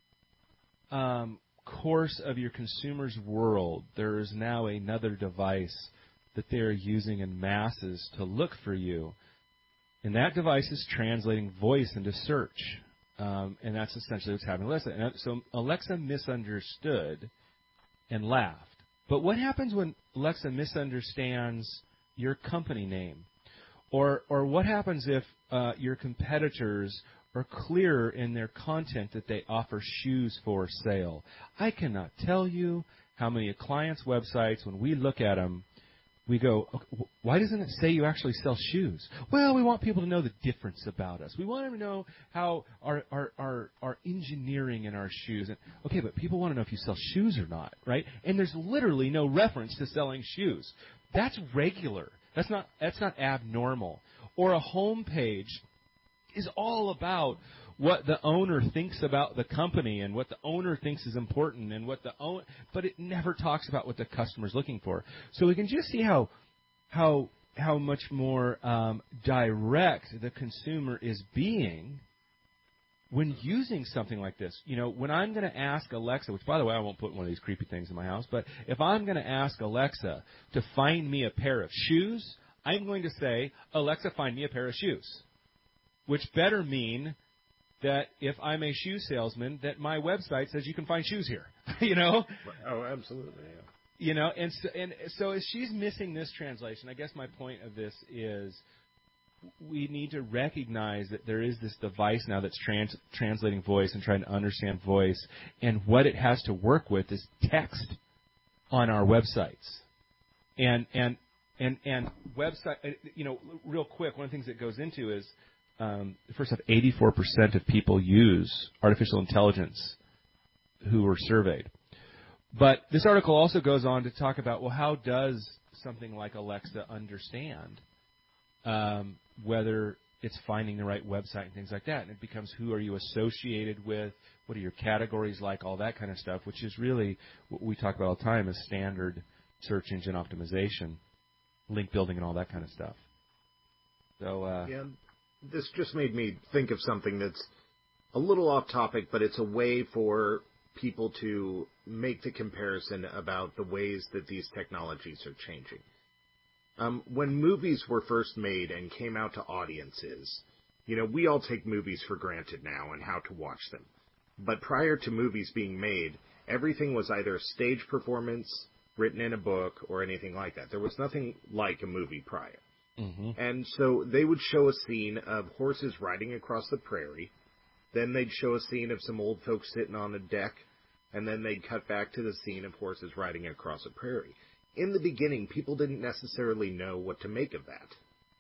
um, course of your consumer's world. There is now another device that they are using in masses to look for you, and that device is translating voice into search, um, and that's essentially what's happening. Alexa, and so Alexa misunderstood and laughed. But what happens when Alexa misunderstands your company name? Or or what happens if uh, your competitors are clearer in their content that they offer shoes for sale? I cannot tell you how many clients' websites, when we look at them, we go, okay, why doesn't it say you actually sell shoes? Well, we want people to know the difference about us. We want them to know how our our our, our engineering in our shoes. And, okay, but people want to know if you sell shoes or not, right? And there's literally no reference to selling shoes. That's regular. That's not that's not abnormal. Or a home page is all about what the owner thinks about the company and what the owner thinks is important and what the own, but it never talks about what the customer's looking for. So we can just see how how how much more um, direct the consumer is being when using something like this. You know, when I'm going to ask Alexa, which by the way I won't put one of these creepy things in my house, but if I'm going to ask Alexa to find me a pair of shoes, I'm going to say, Alexa, find me a pair of shoes, which better mean that if I'm a shoe salesman, that my website says you can find shoes here, you know? Oh, absolutely, yeah. You know, and so, and so if she's missing this translation, I guess my point of this is we need to recognize that there is this device now that's trans, translating voice and trying to understand voice, and what it has to work with is text on our websites. And, and, and, and website, you know, real quick, one of the things that goes into is, Um, first off, eighty-four percent of people use artificial intelligence who were surveyed. But this article also goes on to talk about, well, how does something like Alexa understand um, whether it's finding the right website and things like that? And it becomes, who are you associated with? What are your categories like? All that kind of stuff, which is really what we talk about all the time is standard search engine optimization, link building, and all that kind of stuff. So, uh, yeah. This just made me think of something that's a little off topic, but it's a way for people to make the comparison about the ways that these technologies are changing. Um, when movies were first made and came out to audiences, you know, we all take movies for granted now and how to watch them. But prior to movies being made, everything was either a stage performance, written in a book, or anything like that. There was nothing like a movie prior. Mm-hmm. And so they would show a scene of horses riding across the prairie. Then they'd show a scene of some old folks sitting on a deck. And then they'd cut back to the scene of horses riding across a prairie. In the beginning, people didn't necessarily know what to make of that.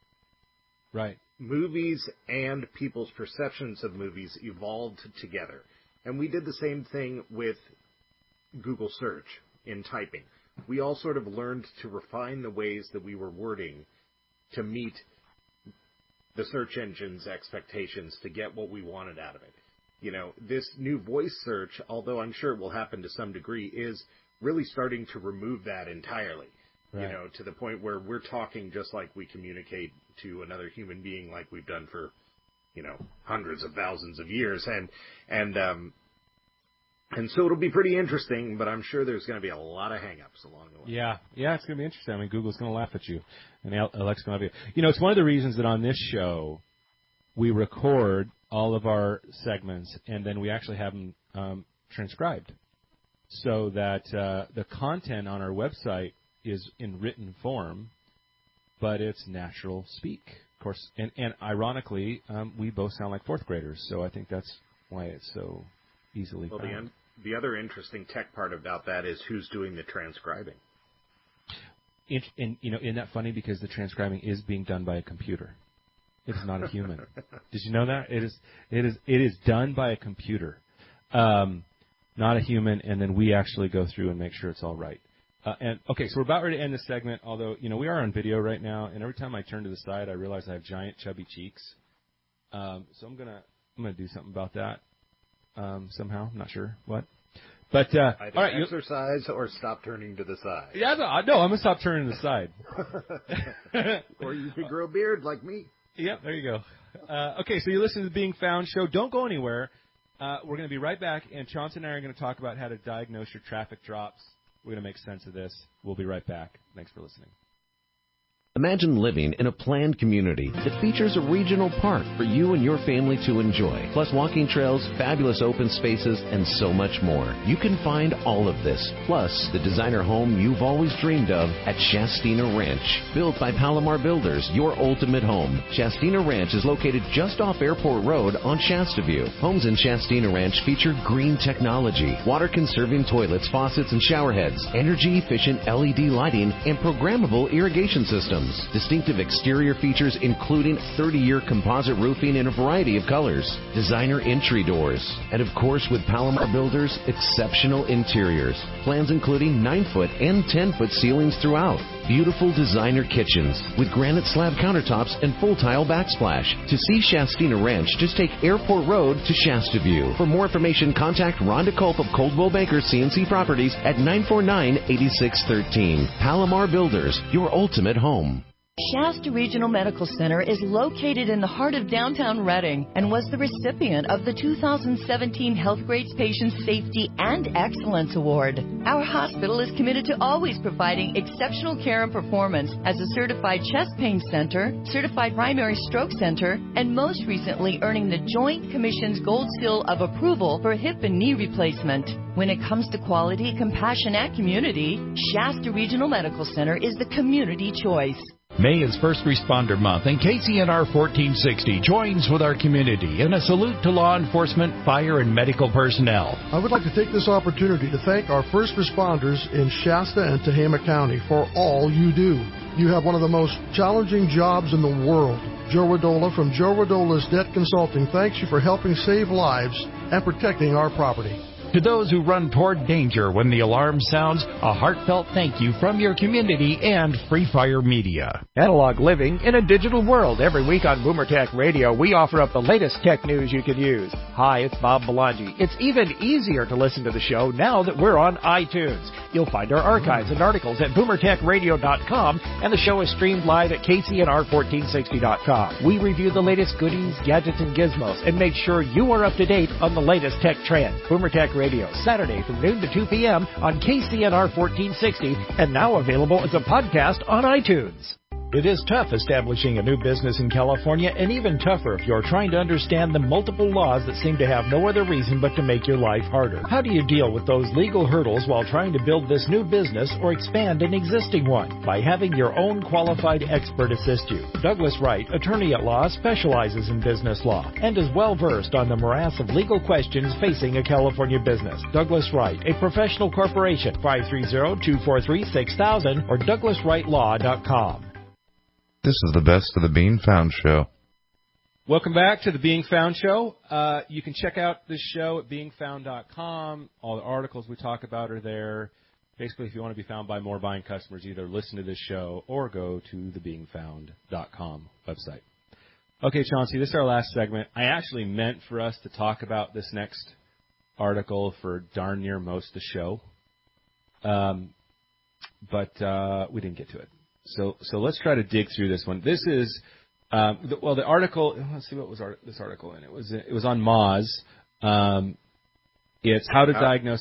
Right. Movies and people's perceptions of movies evolved together. And we did the same thing with Google search in typing. We all sort of learned to refine the ways that we were wording to meet the search engine's expectations to get what we wanted out of it. You know, this new voice search, although I'm sure it will happen to some degree, is really starting to remove that entirely. Right. You know, to the point where we're talking just like we communicate to another human being like we've done for, you know, hundreds of thousands of years. And, and, um, And so it'll be pretty interesting, but I'm sure there's going to be a lot of hang-ups along the way. Yeah, yeah, it's going to be interesting. I mean, Google's going to laugh at you, and Alexa's going to have you. You know, it's one of the reasons that on this show we record all of our segments, and then we actually have them um, transcribed, so that uh, the content on our website is in written form, but it's natural speak, of course. And, and ironically, um, we both sound like fourth graders, so I think that's why it's so easily well, found. The, un- the other interesting tech part about that is who's doing the transcribing. It, and, you know, isn't that funny? Because the transcribing is being done by a computer. It is not a human. Did you know that? It is, it is, it is done by a computer, um, not a human, and then we actually go through and make sure it's all right. Uh, and okay, so we're about ready to end this segment, although, you know, we are on video right now, and every time I turn to the side, I realize I have giant, chubby cheeks. Um, so I'm going to I'm gonna do something about that. Um, somehow, I'm not sure what, but uh, Either all right, exercise you, or stop turning to the side. Yeah, no, no I'm gonna stop turning to the side. Or you could grow a beard like me. Yep, there you go. Uh, okay, so you listen to the Being Found show. Don't go anywhere. Uh, we're going to be right back, and Chauncey and I are going to talk about how to diagnose your traffic drops. We're going to make sense of this. We'll be right back. Thanks for listening. Imagine living in a planned community that features a regional park for you and your family to enjoy, plus walking trails, fabulous open spaces, and so much more. You can find all of this, plus the designer home you've always dreamed of at Shastina Ranch. Built by Palomar Builders, your ultimate home. Shastina Ranch is located just off Airport Road on Shasta View. Homes in Shastina Ranch feature green technology, water-conserving toilets, faucets, and shower heads, energy-efficient L E D lighting, and programmable irrigation systems. Distinctive exterior features including thirty-year composite roofing in a variety of colors, designer entry doors, and of course with Palomar Builders, exceptional interiors. Plans including nine-foot and ten-foot ceilings throughout. Beautiful designer kitchens with granite slab countertops and full tile backsplash. To see Shastina Ranch, just take Airport Road to Shasta View. For more information, contact Rhonda Culp of Coldwell Banker C N C Properties at nine four nine, eight six one three. Palomar Builders, your ultimate home. Shasta Regional Medical Center is located in the heart of downtown Reading and was the recipient of the two thousand seventeen Health Grades Patient Safety and Excellence Award. Our hospital is committed to always providing exceptional care and performance as a certified chest pain center, certified primary stroke center, and most recently earning the Joint Commission's Gold Seal of Approval for hip and knee replacement. When it comes to quality, compassion, and community, Shasta Regional Medical Center is the community choice. May is First Responder Month, and K C N R fourteen sixty joins with our community in a salute to law enforcement, fire, and medical personnel. I would like to take this opportunity to thank our first responders in Shasta and Tehama County for all you do. You have one of the most challenging jobs in the world. Joe Radola from Joe Radola's Debt Consulting thanks you for helping save lives and protecting our property. To those who run toward danger when the alarm sounds, a heartfelt thank you from your community and Free Fire Media. Analog living in a digital world. Every week on Boomer Tech Radio, we offer up the latest tech news you can use. Hi, it's Bob Belangi. It's even easier to listen to the show now that we're on iTunes. You'll find our archives and articles at boomer tech radio dot com, and the show is streamed live at K C N R fourteen sixty dot com. We review the latest goodies, gadgets, and gizmos, and make sure you are up to date on the latest tech trends. Boomer Tech Radio, Saturday from noon to two p.m. on K C N R fourteen sixty, and now available as a podcast on iTunes. It is tough establishing a new business in California, and even tougher if you're trying to understand the multiple laws that seem to have no other reason but to make your life harder. How do you deal with those legal hurdles while trying to build this new business or expand an existing one? By having your own qualified expert assist you. Douglas Wright, attorney at law, specializes in business law and is well versed on the morass of legal questions facing a California business. Douglas Wright, a professional corporation, five three zero, two four three, six thousand or douglas wright law dot com. This is the Best of the Being Found show. Welcome back to the Being Found show. Uh, you can check out this show at being found dot com. All the articles we talk about are there. Basically, if you want to be found by more buying customers, either listen to this show or go to the being found dot com website. Okay, Chauncey, this is our last segment. I actually meant for us to talk about this next article for darn near most of the show, um, but uh, we didn't get to it. So, so let's try to dig through this one. This is, um, the, well, the article. Let's see what was art, this article in. It was it was on Moz. Um, it's how to diagnose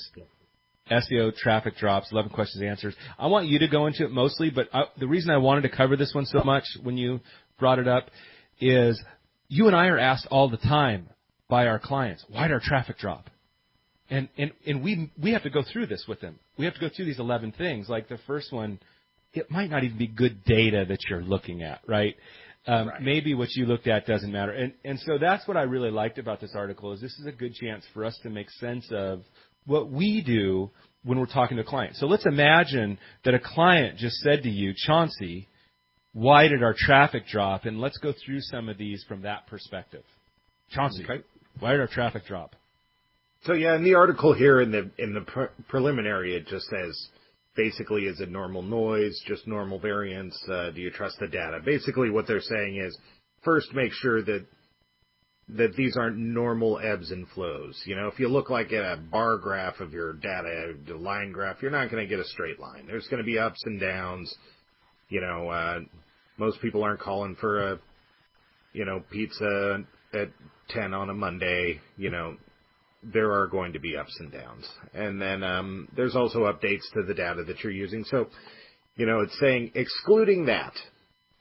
S E O traffic drops. Eleven questions and answers. I want you to go into it mostly, but I, the reason I wanted to cover this one so much when you brought it up is you and I are asked all the time by our clients, why did our traffic drop? And and and we we have to go through this with them. We have to go through these eleven things. Like the first one. It might not even be good data that you're looking at, right? Um, right? Maybe what you looked at doesn't matter. And, and so that's what I really liked about this article is this is a good chance for us to make sense of what we do when we're talking to clients. So let's imagine that a client just said to you, Chauncey, why did our traffic drop? And let's go through some of these from that perspective. Chauncey, okay. Why did our traffic drop? So, yeah, in the article here in the in the pre- preliminary, it just says, basically, is it normal noise, just normal variance? Uh, do you trust the data? Basically, what they're saying is, first, make sure that that these aren't normal ebbs and flows. You know, if you look like a bar graph of your data, a line graph, you're not going to get a straight line. There's going to be ups and downs. You know, uh, most people aren't calling for a, you know, pizza at ten on a Monday, you know. There are going to be ups and downs. And then um, there's also updates to the data that you're using. So, you know, it's saying excluding that,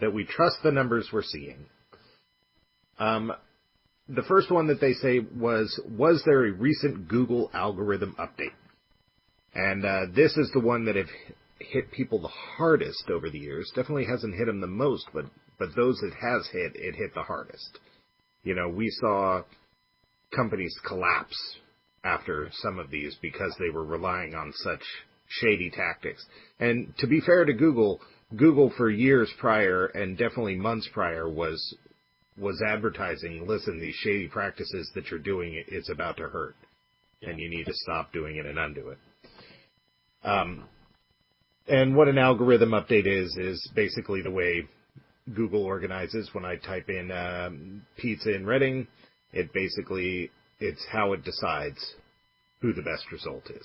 that we trust the numbers we're seeing. Um, the first one that they say was, was there a recent Google algorithm update? And uh, this is the one that have hit people the hardest over the years. Definitely hasn't hit them the most, but, but those it has hit, it hit the hardest. You know, we saw companies collapse after some of these because they were relying on such shady tactics. And to be fair to Google, Google for years prior and definitely months prior was was advertising, listen, these shady practices that you're doing, it's about to hurt. And you need to stop doing it and undo it. Um, and what an algorithm update is, is basically the way Google organizes. When I type in um, pizza in Reading, it basically, it's how it decides who the best result is.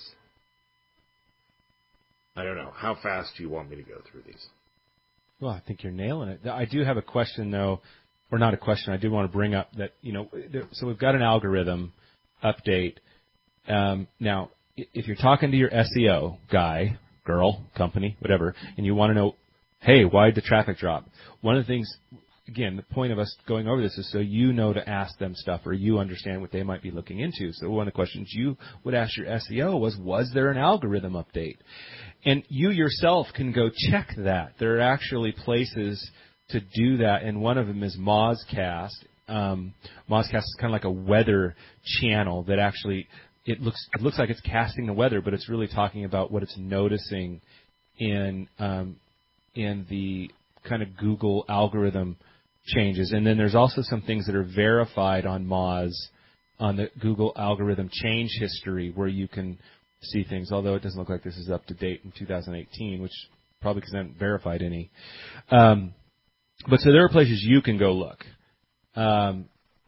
I don't know. How fast do you want me to go through these? Well, I think you're nailing it. I do have a question, though, or not a question. I do want to bring up that, you know, so we've got an algorithm update. Um, now, if you're talking to your S E O guy, girl, company, whatever, and you want to know, hey, why did the traffic drop? One of the things, again, the point of us going over this is so you know to ask them stuff or you understand what they might be looking into. So one of the questions you would ask your S E O was, was there an algorithm update? And you yourself can go check that. There are actually places to do that, and one of them is Mozcast. Um, Mozcast is kind of like a weather channel that actually it looks it looks like it's casting the weather, but it's really talking about what it's noticing in um, in the kind of Google algorithm changes. And then there's also some things that are verified on Moz, on the Google algorithm change history, where you can see things, although it doesn't look like this is up to date in two thousand eighteen, which probably because I haven't verified any. Um, but so there are places you can go look um,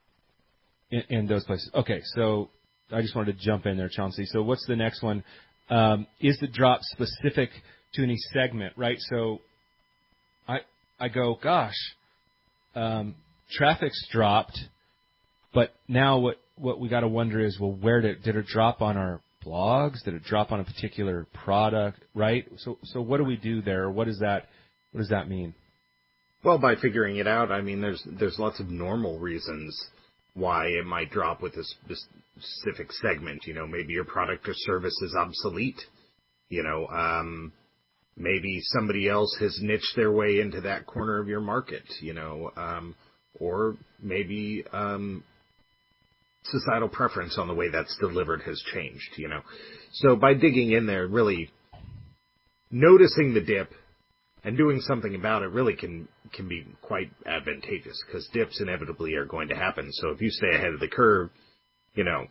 in, in those places. Okay, so I just wanted to jump in there, Chauncey. So what's the next one? Um, is the drop specific to any segment, right? So I I go, gosh, um, traffic's dropped, but now what, what we got to wonder is, well, where did did it drop on our blogs? Did it drop on a particular product, right? So so what do we do there? What does that what does that mean? Well, by figuring it out, I mean, there's there's lots of normal reasons why it might drop with a specific segment. You know, maybe your product or service is obsolete. You know, um, maybe somebody else has niched their way into that corner of your market, you know, um, or maybe um, societal preference on the way that's delivered has changed, you know. So by digging in there, really noticing the dip and doing something about it really can can be quite advantageous, because dips inevitably are going to happen. So if you stay ahead of the curve, you know,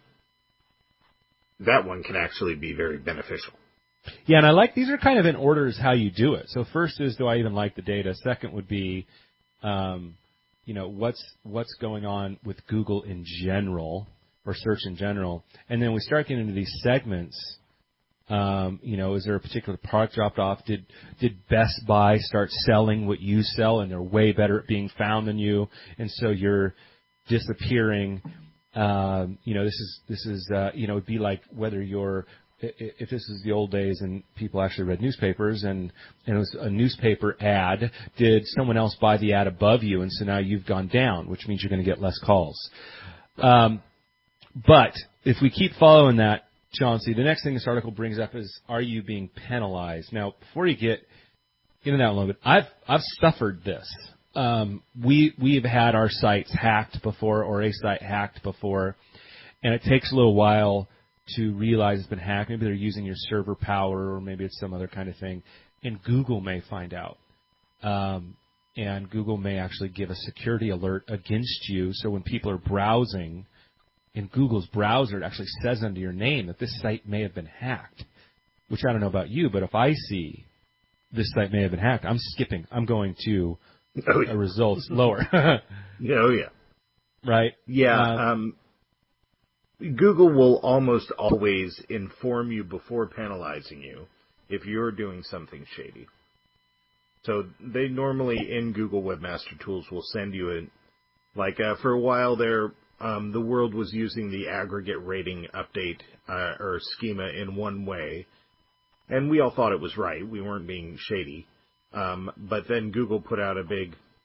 that one can actually be very beneficial. Yeah, and I like, these are kind of in orders how you do it. So first is, do I even like the data? Second would be, um, you know, what's what's going on with Google in general, or search in general. And then we start getting into these segments. Um, you know, is there a particular product dropped off? Did did Best Buy start selling what you sell, and they're way better at being found than you, and so you're disappearing? Um, you know, this is this is uh, you know, it'd be like whether you're, if this is the old days and people actually read newspapers, and, and it was a newspaper ad, did someone else buy the ad above you, and so now you've gone down, which means you're going to get less calls. Um, but if we keep following that, Chauncey, the next thing this article brings up is, are you being penalized? Now, before you get into that a little bit, I've I've suffered this. Um, we we've had our sites hacked before, or a site hacked before, and it takes a little while to realize it's been hacked. Maybe they're using your server power, or maybe it's some other kind of thing, and Google may find out. Um, and Google may actually give a security alert against you, so when people are browsing in Google's browser, it actually says under your name that this site may have been hacked, which I don't know about you, but if I see this site may have been hacked, I'm skipping. I'm going to oh, yeah. results lower. yeah, oh, yeah. Right? Yeah. Um, um, Google will almost always inform you before penalizing you if you're doing something shady. So they normally, in Google Webmaster Tools, will send you a, like uh, for a while there, Um, the world was using the aggregate rating update uh, or schema in one way, and we all thought it was right. We weren't being shady. Um, but then Google put out a big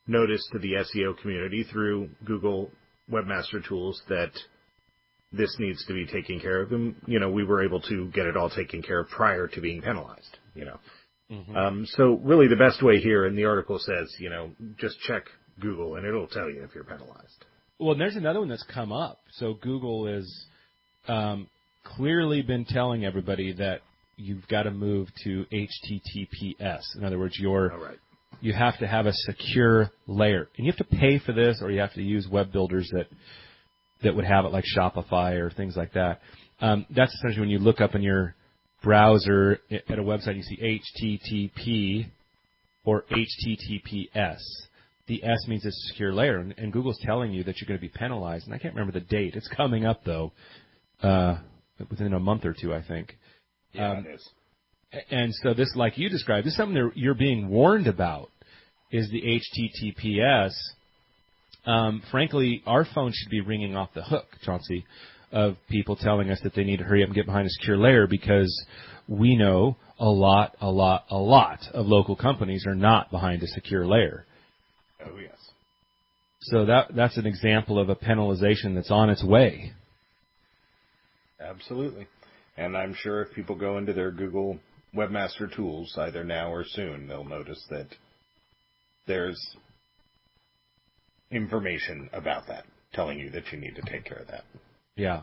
notice to the S E O community through Google Webmaster Tools that this needs to be taken care of. And, you know, we were able to get it all taken care of prior to being penalized, you know. Mm-hmm. Um, so really the best way here, and the article says, you know, just check Google and it'll tell you if you're penalized. Well, and there's another one that's come up. So Google has um, clearly been telling everybody that you've got to move to H T T P S. In other words, you're, oh, right. you have to have a secure layer. And you have to pay for this, or you have to use web builders that that would have it, like Shopify or things like that. Um, that's essentially when you look up in your browser at a website, you see H T T P or H T T P S. The S means it's a secure layer, and, and Google's telling you that you're going to be penalized. And I can't remember the date. It's coming up, though, uh, within a month or two, I think. Yeah, um, it is. And so this, like you described, this is something that you're being warned about, is the H T T P S. Um, frankly, our phone should be ringing off the hook, Chauncey, of people telling us that they need to hurry up and get behind a secure layer, because we know a lot, a lot, a lot of local companies are not behind a secure layer. Oh, yes. So that that's an example of a penalization that's on its way. Absolutely. And I'm sure if people go into their Google Webmaster Tools, either now or soon, they'll notice that there's information about that telling you that you need to take care of that. Yeah.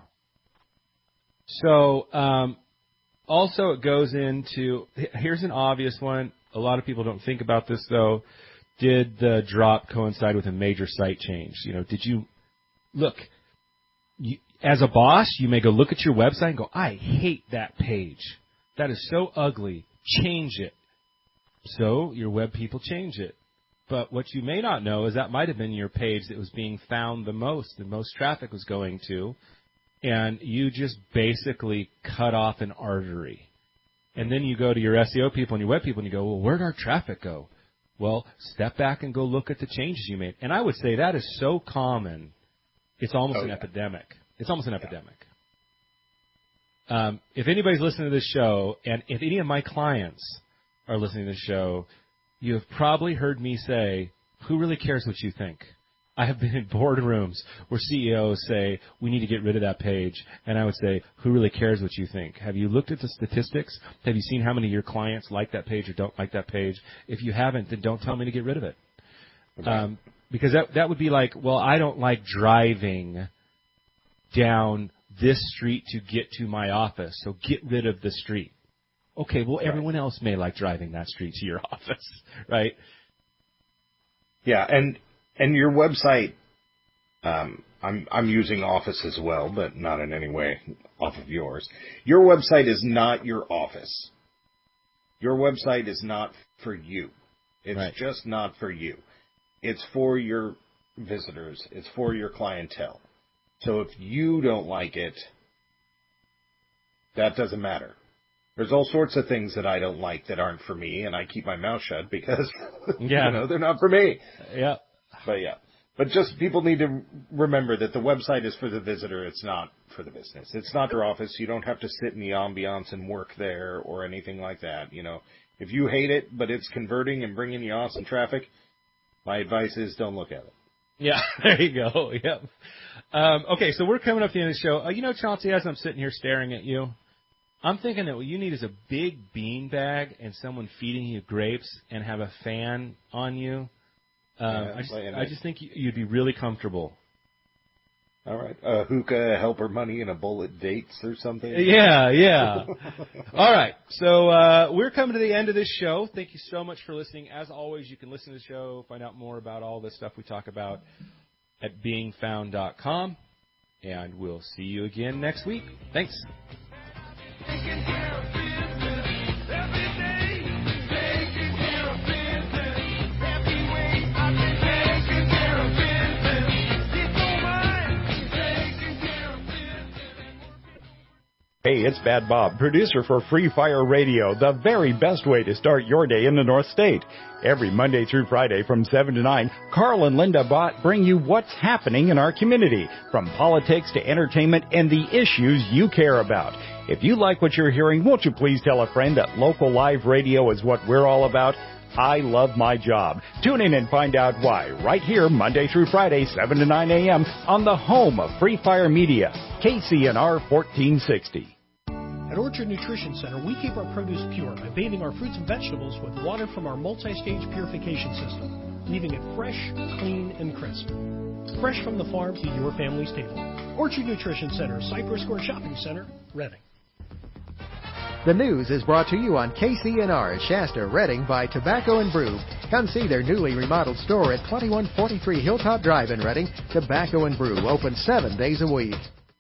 So, um, also it goes into, here's an obvious one. A lot of people don't think about this, though. Did the drop coincide with a major site change? You know, did you, look, you, as a boss, you may go look at your website and go, I hate that page. That is so ugly. Change it. So your web people change it. But what you may not know is that might have been your page that was being found the most, the most traffic was going to, and you just basically cut off an artery. And then you go to your S E O people and your web people and you go, well, where'd our traffic go? Well, step back and go look at the changes you made. And I would say that is so common, it's almost oh, an yeah. epidemic. It's almost an yeah. epidemic. Um, if anybody's listening to this show, and if any of my clients are listening to this show, you have probably heard me say, who really cares what you think? I have been in boardrooms where C E Os say, we need to get rid of that page. And I would say, who really cares what you think? Have you looked at the statistics? Have you seen how many of your clients like that page or don't like that page? If you haven't, then don't tell me to get rid of it. Okay. Um, because that that would be like, well, I don't like driving down this street to get to my office, so get rid of the street. Okay, well, everyone else may like driving that street to your office, right? Yeah, and and your website, um, I'm I'm using Office as well, but not in any way off of yours. Your website is not your office. Your website is not for you. It's right. just not for you. It's for your visitors. It's for your clientele. So if you don't like it, that doesn't matter. There's all sorts of things that I don't like that aren't for me, and I keep my mouth shut because, yeah. you know, they're not for me. Yeah. But, yeah. But just people need to remember that the website is for the visitor. It's not for the business. It's not their office. You don't have to sit in the ambiance and work there or anything like that. You know, if you hate it, but it's converting and bringing you awesome traffic, my advice is don't look at it. Yeah, there you go. Yep. Um, okay, so we're coming up to the end of the show. Uh, you know, Chauncey, as I'm sitting here staring at you, I'm thinking that what you need is a big bean bag and someone feeding you grapes and have a fan on you. Uh, yeah, I, just, I just think you'd be really comfortable. All right. A hookah, helper money, and a bowl of dates or something? Yeah, yeah. All right. So uh, we're coming to the end of this show. Thank you so much for listening. As always, you can listen to the show, find out more about all this stuff we talk about at being found dot com. And we'll see you again next week. Thanks. Taking care of business every day. Taking care of business every way. I've been taking care of business. It's all mine. Taking care of business. Hey, it's Bad Bob, producer for Free Fire Radio, the very best way to start your day in the North State. Every Monday through Friday from seven to nine, Carl and Linda Bott bring you what's happening in our community, from politics to entertainment and the issues you care about. If you like what you're hearing, won't you please tell a friend that local live radio is what we're all about? I love my job. Tune in and find out why right here Monday through Friday, seven to nine a.m. on the home of Free Fire Media, K C N R fourteen sixty. At Orchard Nutrition Center, we keep our produce pure by bathing our fruits and vegetables with water from our multi-stage purification system, leaving it fresh, clean, and crisp. Fresh from the farm to your family's table. Orchard Nutrition Center, Cypress Square Shopping Center, Reading. The news is brought to you on K C N R Shasta, Reading by Tobacco and Brew. Come see their newly remodeled store at twenty-one forty-three Hilltop Drive in Reading. Tobacco and Brew, open seven days a week.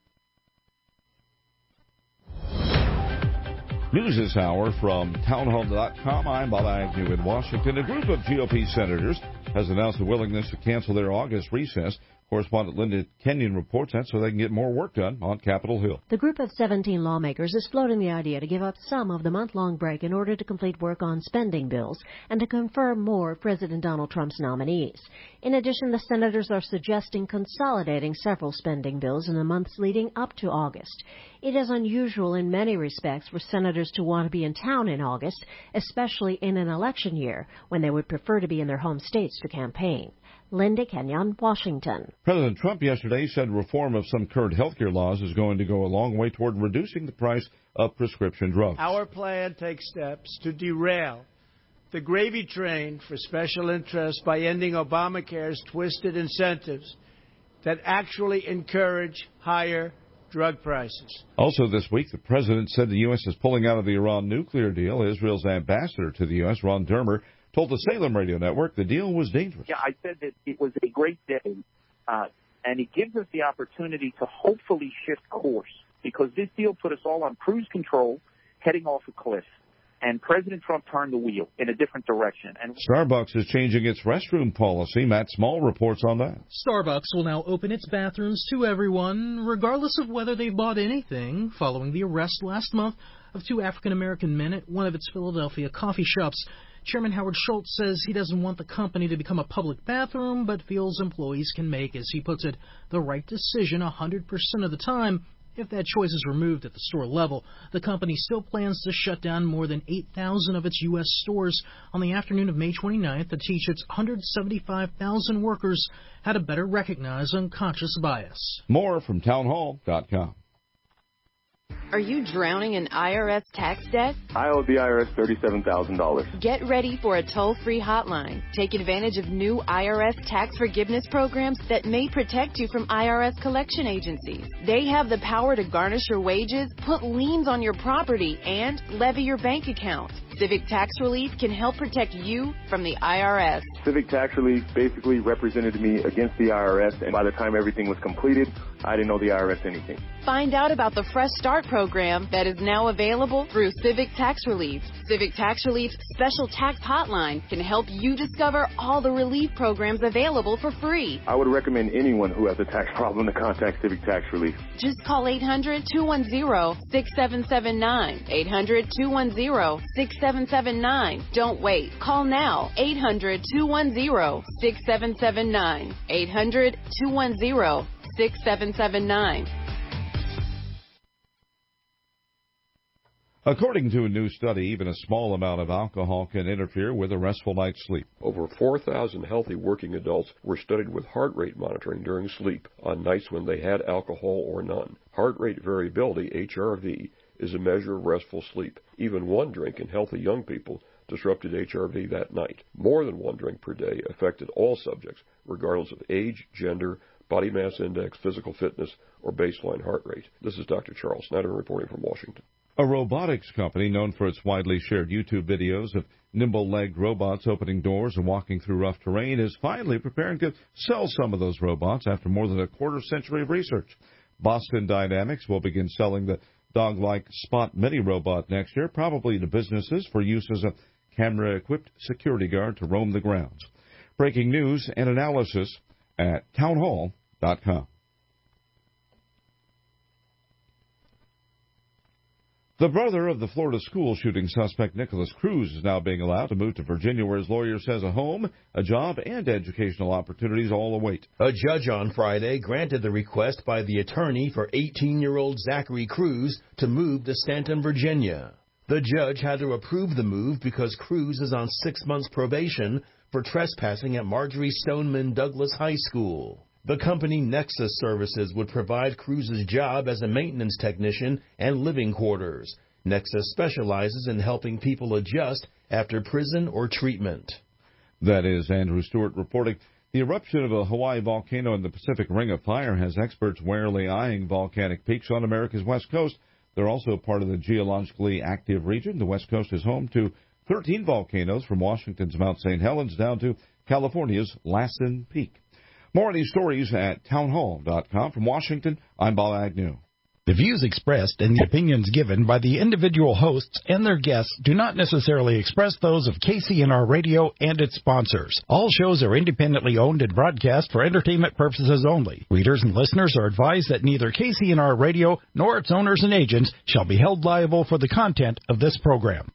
News this hour from townhall dot com. I'm Bob Agnew in Washington. A group of G O P senators has announced a willingness to cancel their August recess. Correspondent Linda Kenyon reports that so they can get more work done on Capitol Hill. The group of seventeen lawmakers is floating the idea to give up some of the month-long break in order to complete work on spending bills and to confirm more of President Donald Trump's nominees. In addition, the senators are suggesting consolidating several spending bills in the months leading up to August. It is unusual in many respects for senators to want to be in town in August, especially in an election year when they would prefer to be in their home states to campaign. Linda Kenyon, Washington. President Trump yesterday said reform of some current health care laws is going to go a long way toward reducing the price of prescription drugs. Our plan takes steps to derail the gravy train for special interests by ending Obamacare's twisted incentives that actually encourage higher drug prices. Also this week, the president said the U S is pulling out of the Iran nuclear deal. Israel's ambassador to the U S, Ron Dermer, told the Salem Radio Network the deal was dangerous. Yeah, I said that it was a great day, uh, and it gives us the opportunity to hopefully shift course, because this deal put us all on cruise control, heading off a cliff, and President Trump turned the wheel in a different direction. And Starbucks is changing its restroom policy. Matt Small reports on that. Starbucks will now open its bathrooms to everyone, regardless of whether they've bought anything, following the arrest last month of two African-American men at one of its Philadelphia coffee shops. Chairman Howard Schultz says he doesn't want the company to become a public bathroom, but feels employees can make, as he puts it, the right decision one hundred percent of the time if that choice is removed at the store level. The company still plans to shut down more than eight thousand of its U S stores on the afternoon of May twenty-ninth to teach its one hundred seventy-five thousand workers how to better recognize unconscious bias. More from townhall dot com. Are you drowning in I R S tax debt? I owe the I R S thirty-seven thousand dollars. Get ready for a toll-free hotline. Take advantage of new I R S tax forgiveness programs that may protect you from I R S collection agencies. They have the power to garnish your wages, put liens on your property, and levy your bank account. Civic Tax Relief can help protect you from the I R S. Civic Tax Relief basically represented me against the I R S, and by the time everything was completed, I didn't owe the I R S anything. Find out about the Fresh Start program that is now available through Civic Tax Relief. Civic Tax Relief's special tax hotline can help you discover all the relief programs available for free. I would recommend anyone who has a tax problem to contact Civic Tax Relief. Just call eight hundred, two one zero, six seven seven nine. eight hundred, two one zero, six seven seven nine. Don't wait. Call now. eight hundred, two one zero, six seven seven nine. eight hundred, two one zero, six seven seven nine. According to a new study, even a small amount of alcohol can interfere with a restful night's sleep. Over four thousand healthy working adults were studied with heart rate monitoring during sleep on nights when they had alcohol or none. Heart rate variability, H R V, is a measure of restful sleep. Even one drink in healthy young people disrupted H R V that night. More than one drink per day affected all subjects, regardless of age, gender, body mass index, physical fitness, or baseline heart rate. This is Doctor Charles Snyder reporting from Washington. A robotics company known for its widely shared YouTube videos of nimble-legged robots opening doors and walking through rough terrain is finally preparing to sell some of those robots after more than a quarter century of research. Boston Dynamics will begin selling the dog-like Spot Mini robot next year, probably to businesses for use as a camera-equipped security guard to roam the grounds. Breaking news and analysis at townhall dot com. The brother of the Florida school shooting suspect, Nicholas Cruz, is now being allowed to move to Virginia, where his lawyer says a home, a job, and educational opportunities all await. A judge on Friday granted the request by the attorney for eighteen-year-old Zachary Cruz to move to Stanton, Virginia. The judge had to approve the move because Cruz is on six months probation for trespassing at Marjorie Stoneman Douglas High School. The company Nexus Services would provide Cruz's job as a maintenance technician and living quarters. Nexus specializes in helping people adjust after prison or treatment. That is Andrew Stewart reporting. The eruption of a Hawaii volcano in the Pacific Ring of Fire has experts warily eyeing volcanic peaks on America's west coast. They're also part of the geologically active region. The west coast is home to thirteen volcanoes, from Washington's Mount Saint Helens down to California's Lassen Peak. More of these stories at townhall dot com. From Washington, I'm Bob Agnew. The views expressed and the opinions given by the individual hosts and their guests do not necessarily express those of K C N R Radio and its sponsors. All shows are independently owned and broadcast for entertainment purposes only. Readers and listeners are advised that neither K C N R Radio nor its owners and agents shall be held liable for the content of this program.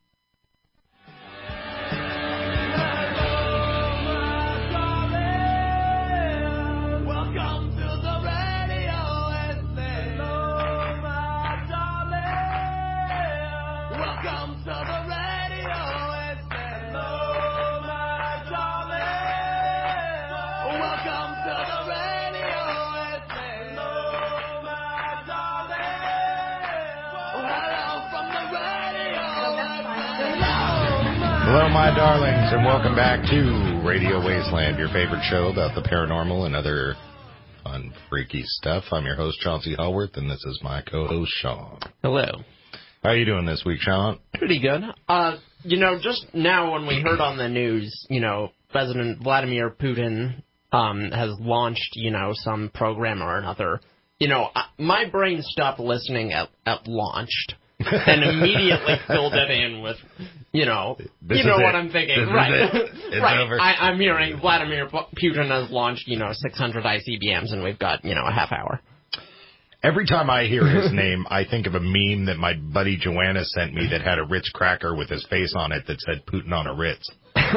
Hello, my darlings, and welcome back to Radio Wasteland, your favorite show about the paranormal and other fun, freaky stuff. I'm your host, Chauncey Hallworth, and this is my co-host, Sean. Hello. How are you doing this week, Sean? Pretty good. Uh, you know, just now when we heard on the news, you know, President Vladimir Putin um, has launched, you know, some program or another, you know, my brain stopped listening at, at launched. And immediately filled it in with, you know, this you know what it. I'm thinking, this right? right. Over. I, I'm hearing Vladimir Putin has launched, you know, six hundred I C B Ms, and we've got, you know, a half hour. Every time I hear his name, I think of a meme that my buddy Joanna sent me that had a Ritz cracker with his face on it that said Putin on a Ritz.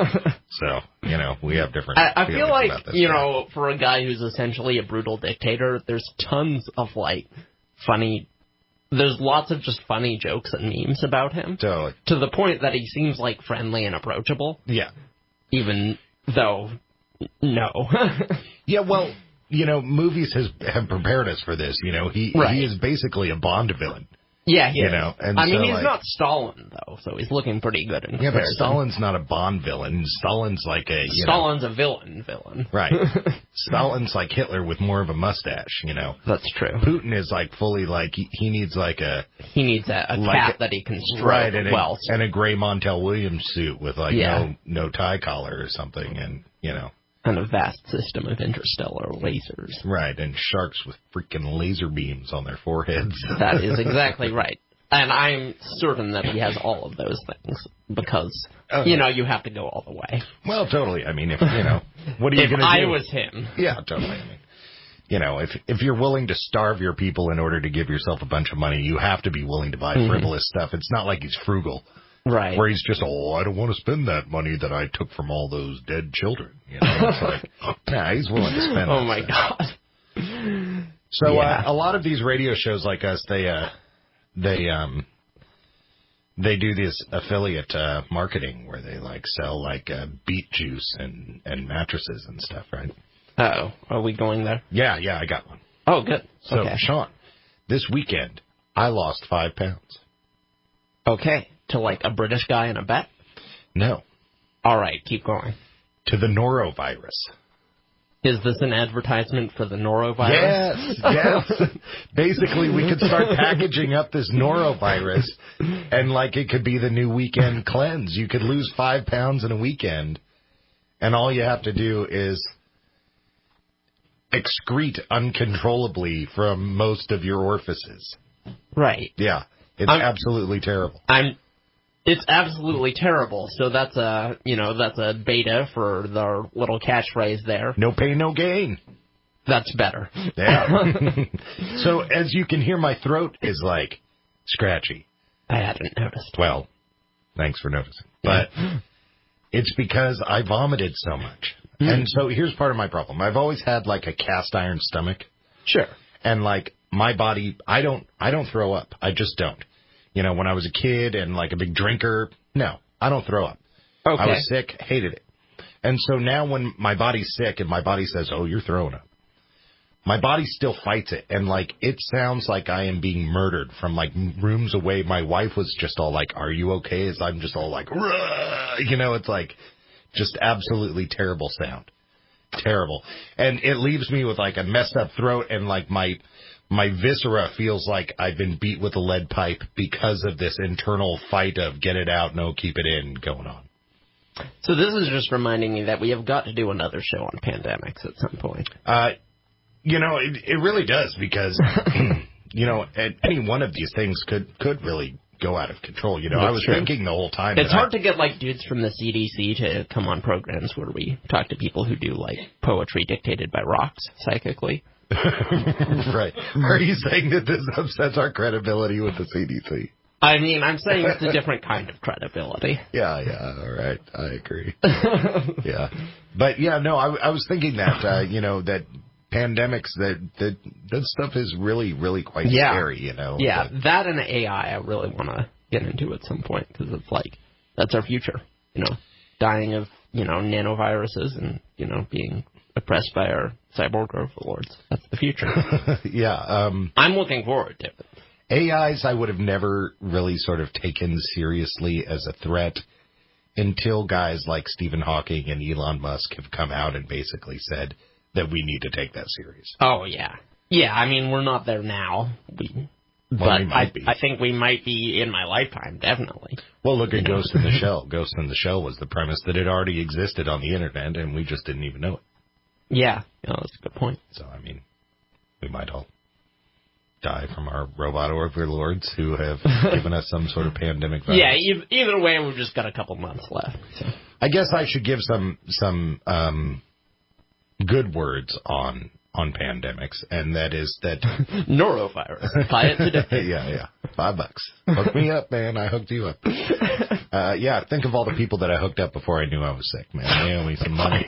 So, you know, we have different I, I feel like, you stuff. know, for a guy who's essentially a brutal dictator, there's tons of, like, funny... There's lots of just funny jokes and memes about him. Totally. To the point that he seems, like, friendly and approachable. Yeah. Even though, no. Yeah, well, you know, movies has have prepared us for this. You know, he right. he is basically a Bond villain. Yeah, he you is. know, and I mean, so, he's like, not Stalin, though, so he's looking pretty good in Yeah, comparison. but Stalin's not a Bond villain. Stalin's like a... You Stalin's know, a villain villain. Right. Stalin's like Hitler with more of a mustache, you know. That's true. Putin is like fully like... He, he needs like a... He needs a, a like cat a, that he can stroke right, and well. A, and a gray Montel Williams suit with like yeah. no no tie collar or something, and, you know... And a vast system of interstellar lasers. Right, and sharks with freaking laser beams on their foreheads. That is exactly right. And I'm certain that he has all of those things because, oh, you know, you have to go all the way. Well, totally. I mean, if, you know, what are you going to do? If I was him. Yeah, totally. I mean, you know, if if you're willing to starve your people in order to give yourself a bunch of money, you have to be willing to buy mm-hmm. frivolous stuff. It's not like he's frugal. Right. Where he's just, oh, I don't want to spend that money that I took from all those dead children. You know, it's like, oh, nah, he's willing to spend Oh, that my stuff. God. So yeah. uh, a lot of these radio shows like us, they... uh They um they do this affiliate uh, marketing where they like sell like uh, beet juice and, and mattresses and stuff, right? Oh, are we going there? Yeah, yeah, I got one. Oh, good. So, okay. Sean, this weekend I lost five pounds. Okay, to like a British guy in a bet? No. All right, keep going. To the norovirus. Is this an advertisement for the norovirus? Yes, yes. Basically, we could start packaging up this norovirus, and like it could be the new weekend cleanse. You could lose five pounds in a weekend, and all you have to do is excrete uncontrollably from most of your orifices. Right. Yeah, it's I'm, absolutely terrible. I'm. It's absolutely terrible. So that's a, you know, that's a beta for the little catchphrase there. No pain, no gain. That's better. Yeah. So as you can hear, my throat is like scratchy. I hadn't noticed. Well, thanks for noticing. But it's because I vomited so much. Mm. And so here's part of my problem. I've always had like a cast iron stomach. Sure. And like my body, I don't, I don't throw up. I just don't. You know, when I was a kid and like a big drinker, no, I don't throw up. Okay. I was sick, hated it. And so now when my body's sick and my body says, oh, you're throwing up, my body still fights it. And like, it sounds like I am being murdered from like rooms away. My wife was just all like, are you okay? As I'm just all like, Rah! You know, it's like just absolutely terrible sound. Terrible. And it leaves me with like a messed up throat and like my, my viscera feels like I've been beat with a lead pipe because of this internal fight of get it out, no, keep it in going on. So this is just reminding me that we have got to do another show on pandemics at some point. Uh, you know, it, it really does because, you know, any one of these things could, could really go out of control. You know, That's I was true. thinking the whole time. It's that hard I, to get, like, dudes from the C D C to come on programs where we talk to people who do, like, poetry dictated by rocks psychically. Right. Are you saying that this upsets our credibility with the C D C? I mean, I'm saying it's a different kind of credibility. Yeah, yeah, all right. I agree. Yeah. But, yeah, no, I, I was thinking that, uh, you know, that pandemics, that, that that stuff is really, really quite yeah. scary, you know. Yeah, but, that and A I I really want to get into at some point because it's like, that's our future, you know, dying of, you know, nanoviruses and, you know, being oppressed by our cyborg overlords. That's the future. yeah. Um, I'm looking forward to it. A Is I would have never really sort of taken seriously as a threat until guys like Stephen Hawking and Elon Musk have come out and basically said that we need to take that serious. Oh, yeah. Yeah, I mean, we're not there now. We, well, but we might I, be. I think we might be in my lifetime, definitely. Well, look at You know? Ghost in the Shell. Ghost in the Shell was the premise that it already existed on the internet, and we just didn't even know it. Yeah, yeah, that's a good point. So, I mean, we might all die from our robot overlords who have given us some sort of pandemic virus. Yeah, e- either way, we've just got a couple months left. So. I guess I should give some some um, good words on on pandemics, and that is that norovirus. Buy it today. yeah, yeah, five bucks. Hook me up, man. I hooked you up. Uh, yeah, think of all the people that I hooked up before I knew I was sick, man. They owe me some money.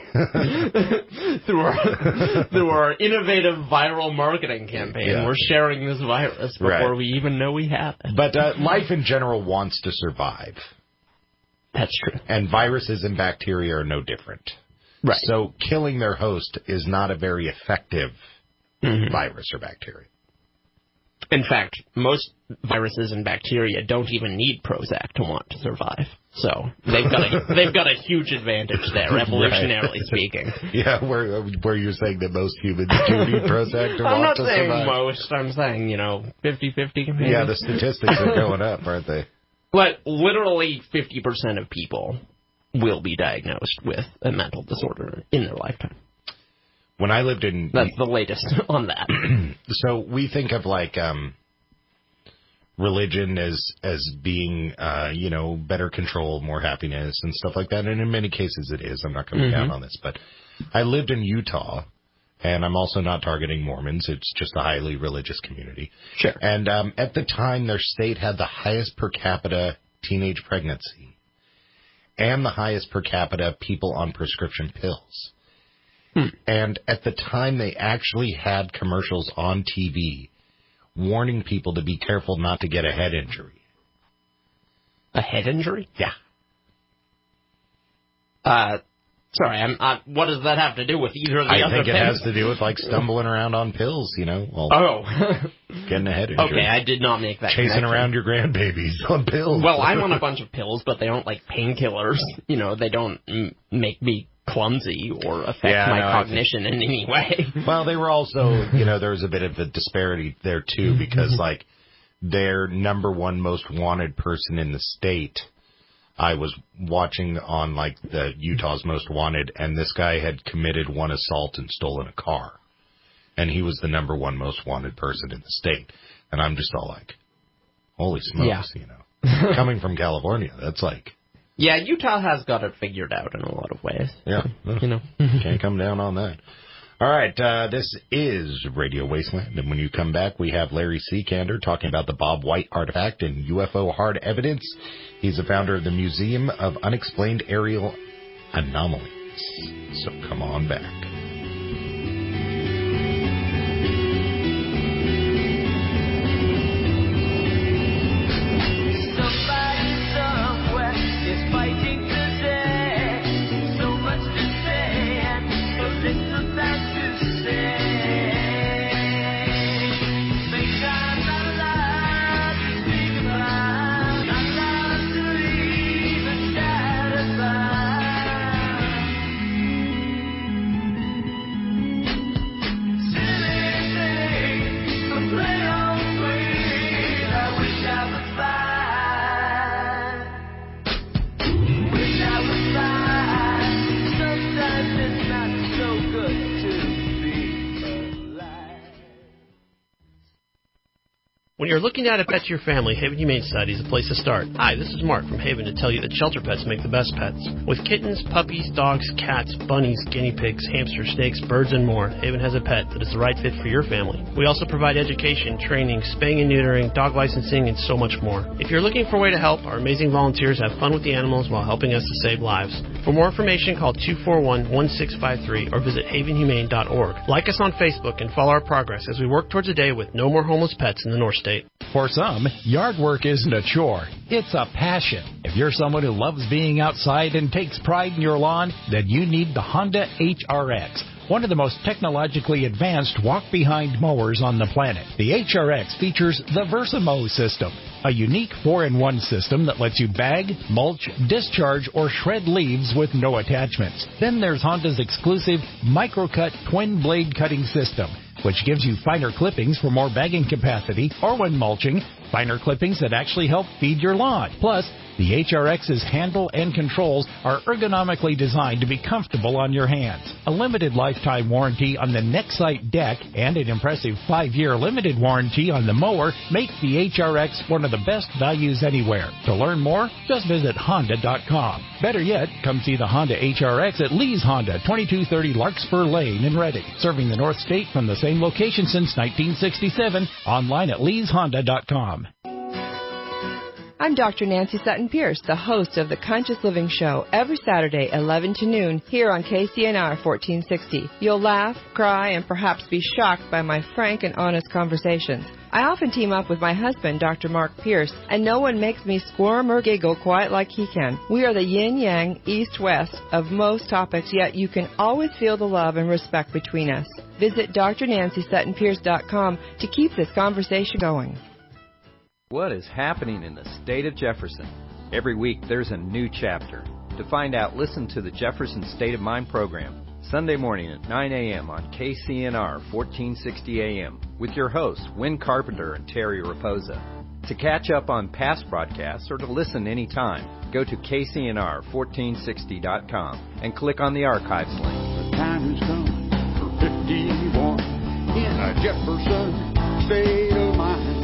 through our through our innovative viral marketing campaign, Yeah. we're sharing this virus before Right. we even know we have it. But uh, life in general wants to survive. That's true. And viruses and bacteria are no different. Right. So killing their host is not a very effective mm-hmm. virus or bacteria. In fact, most viruses and bacteria don't even need Prozac to want to survive. So they've got a, they've got a huge advantage there, evolutionarily right. speaking. Yeah, where where you're saying that most humans do need Prozac to I'm want not to saying survive. most. I'm saying, you know, fifty-fifty. Maybe. Yeah, the statistics are going up, aren't they? But literally fifty percent of people will be diagnosed with a mental disorder in their lifetime. When I lived in... That's the latest on that. So we think of, like, um, religion as as being, uh, you know, better control, more happiness and stuff like that. And in many cases it is. I'm not coming Mm-hmm. down on this. But I lived in Utah, and I'm also not targeting Mormons. It's just a highly religious community. Sure. And um, at the time, their state had the highest per capita teenage pregnancy and the highest per capita people on prescription pills. Hmm. And at the time, they actually had commercials on T V warning people to be careful not to get a head injury. A head injury? Yeah. Uh, sorry, I'm, uh, what does that have to do with either of the I other think it things? has to do with, like, stumbling around on pills, you know? Well, oh. getting a head injury. Okay, I did not make that Chasing connection. around your grandbabies on pills. Well, I'm on a bunch of pills, but they aren't like painkillers. You know, they don't m- make me clumsy or affect Yeah, my no, I cognition in any way. Well, they were also, you know, there was a bit of a disparity there, too, because, like, their number one most wanted person in the state, I was watching on, like, the Utah's Most Wanted, and this guy had committed one assault and stolen a car. And he was the number one most wanted person in the state. And I'm just all like, holy smokes, Yeah. you know. Coming from California, that's like... Yeah, Utah has got it figured out in a lot of ways. Yeah. You know. Can't come down on that. All right, uh, this is Radio Wasteland, and when you come back, we have Larry Seekander talking about the Bob White artifact and U F O hard evidence. He's the founder of the Museum of Unexplained Aerial Anomalies. So come on back. When you're looking to add a pet to your family, Haven Humane Society is a place to start. Hi, this is Mark from Haven to tell you that shelter pets make the best pets. With kittens, puppies, dogs, cats, bunnies, guinea pigs, hamsters, snakes, birds, and more, Haven has a pet that is the right fit for your family. We also provide education, training, spaying and neutering, dog licensing, and so much more. If you're looking for a way to help, our amazing volunteers have fun with the animals while helping us to save lives. For more information, call two four one, one six five three or visit haven humane dot org. Like us on Facebook and follow our progress as we work towards a day with no more homeless pets in the North State. For some, yard work isn't a chore, it's a passion. If you're someone who loves being outside and takes pride in your lawn, then you need the Honda H R X, one of the most technologically advanced walk-behind mowers on the planet. The H R X features the VersaMow system, a unique four in one system that lets you bag, mulch, discharge, or shred leaves with no attachments. Then there's Honda's exclusive MicroCut twin-blade cutting system, which gives you finer clippings for more bagging capacity, or when mulching, finer clippings that actually help feed your lawn. Plus, the H R X's handle and controls are ergonomically designed to be comfortable on your hands. A limited lifetime warranty on the Nexite deck and an impressive five-year limited warranty on the mower make the H R X one of the best values anywhere. To learn more, just visit honda dot com. Better yet, come see the Honda H R X at Lee's Honda, twenty-two thirty Larkspur Lane in Reading, serving the North State from the same location since nineteen sixty-seven, online at lees honda dot com. I'm Doctor Nancy Sutton Pierce, the host of the Conscious Living Show, every Saturday, eleven to noon, here on K C N R fourteen sixty. You'll laugh, cry, and perhaps be shocked by my frank and honest conversations. I often team up with my husband, Doctor Mark Pierce, and no one makes me squirm or giggle quite like he can. We are the yin-yang, east-west of most topics, yet you can always feel the love and respect between us. Visit D R nancy sutton pierce dot com to keep this conversation going. What is happening in the state of Jefferson? Every week there's a new chapter. To find out, listen to the Jefferson State of Mind program, Sunday morning at nine a.m. on K C N R fourteen sixty A M with your hosts, Win Carpenter and Terry Raposa. To catch up on past broadcasts or to listen anytime, go to K C N R fourteen sixty dot com and click on the archives link. The time has come for fifty-one in a Jefferson State of Mind.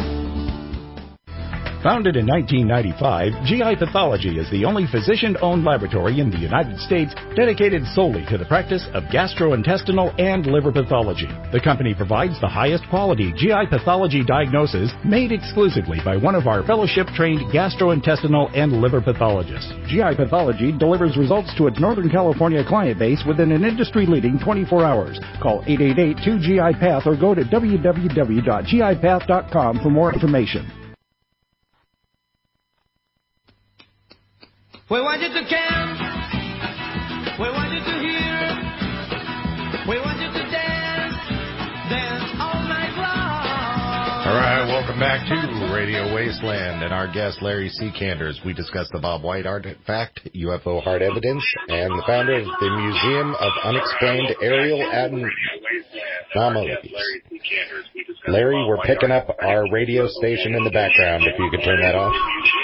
Founded in nineteen ninety-five, G I Pathology is the only physician-owned laboratory in the United States dedicated solely to the practice of gastrointestinal and liver pathology. The company provides the highest quality G I pathology diagnosis made exclusively by one of our fellowship-trained gastrointestinal and liver pathologists. G I Pathology delivers results to its Northern California client base within an industry-leading twenty-four hours. Call eight eight eight, two G I Path or go to w w w dot g i path dot com for more information. We want you to count. We want you to hear. We want you to dance. Dance all night long. All right, welcome back to Radio Wasteland and our guest Larry Seekanders. We discussed the Bob White artifact, U F O hard evidence, and the founder of the Museum of Unexplained Aerial Anomalies. Larry, we're picking up our radio station in the background, if you could turn that off.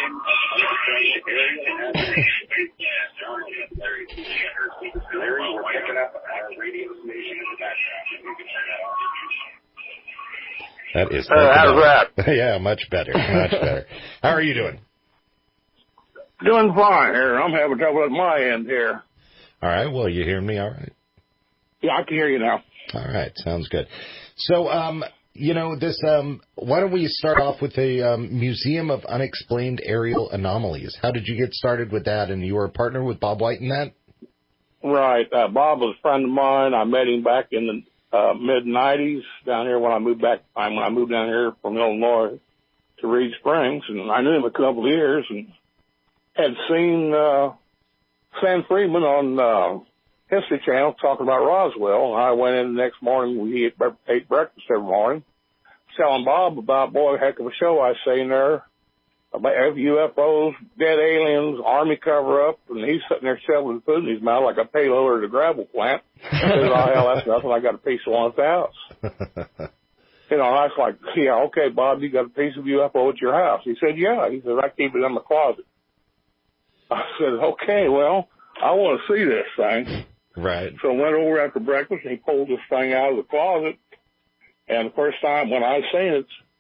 That is. Uh, how's that? Yeah, much better, much better. How are you doing? Doing fine here. I'm having trouble at my end here. All right. Well, you hearing me all right? Yeah, I can hear you now. All right. Sounds good. So, um, you know, this, um, why don't we start off with the um, Museum of Unexplained Aerial Anomalies? How did you get started with that? And you were a partner with Bob White in that? Right. Uh, Bob was a friend of mine. I met him back in the uh, mid nineties down here when I moved back, when I moved down here from Illinois to Reed Springs. And I knew him a couple of years and had seen uh, Sam Freeman on uh, History Channel talking about Roswell. And I went in the next morning. We ate, ate breakfast every morning, telling Bob about, boy, heck of a show I seen there. About U F Os, dead aliens, army cover-up, and he's sitting there shoveling food in his mouth like a payloader at a gravel plant. I said, oh, hell, that's nothing. I got a piece of one at the house. You know, I was like, yeah, okay, Bob, you got a piece of U F O at your house? He said, yeah. He said, I keep it in my closet. I said, okay, well, I want to see this thing. Right. So I went over after breakfast, and he pulled this thing out of the closet. And the first time when I seen it,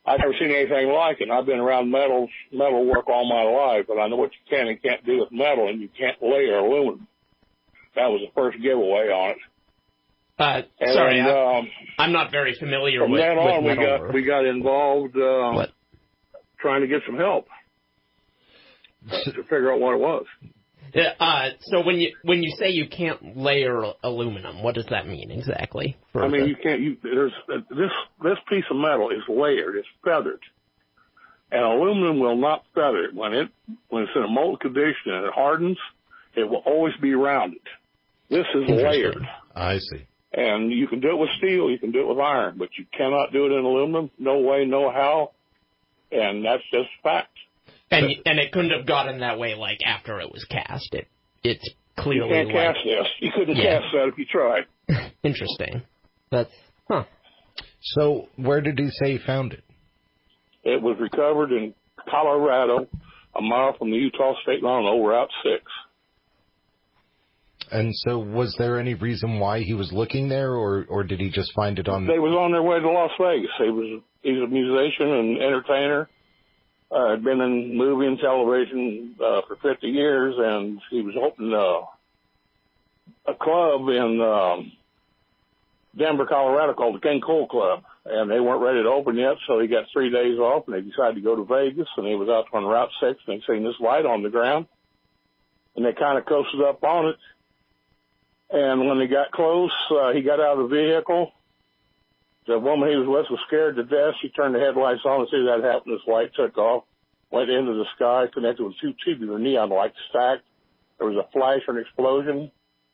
I've never seen anything like it. I've been around metal, metal work all my life, but I know what you can and can't do with metal, and you can't layer aluminum. That was the first giveaway on it. Uh, and, sorry, I, um, I'm not very familiar from with, then on, with we metal got work. we got involved uh, What? trying to get some help uh, to figure out what it was. Yeah, uh, so when you when you say you can't layer aluminum, what does that mean exactly? I mean, the... you can't. You, there's uh, this this piece of metal is layered. It's feathered, and aluminum will not feather it when it when it's in a molten condition and it hardens. It will always be rounded. This is layered. I see. And you can do it with steel, you can do it with iron, but you cannot do it in aluminum. No way, no how. And that's just fact. And and it couldn't have gotten that way like after it was cast. It it's clearly you can't like, cast this. You couldn't yeah. cast that if you tried. Interesting. That's huh. So where did he say he found it? It was recovered in Colorado, a mile from the Utah state line over Route six. And so was there any reason why he was looking there, or, or did he just find it on... They was on their way to Las Vegas. He was he's a musician and entertainer. Uh, had been in movie and television uh, for fifty years, and he was opening uh, a club in um, Denver, Colorado called the King Cole Club. And they weren't ready to open yet, so he got three days off, and they decided to go to Vegas, and he was out on Route six, and they seen this light on the ground. And they kind of coasted up on it. And when they got close, uh, he got out of the vehicle. The woman he was with was scared to death. She turned the headlights on and see that happen. This light took off, went into the sky, connected with two tubular neon lights stacked. There was a flash and explosion.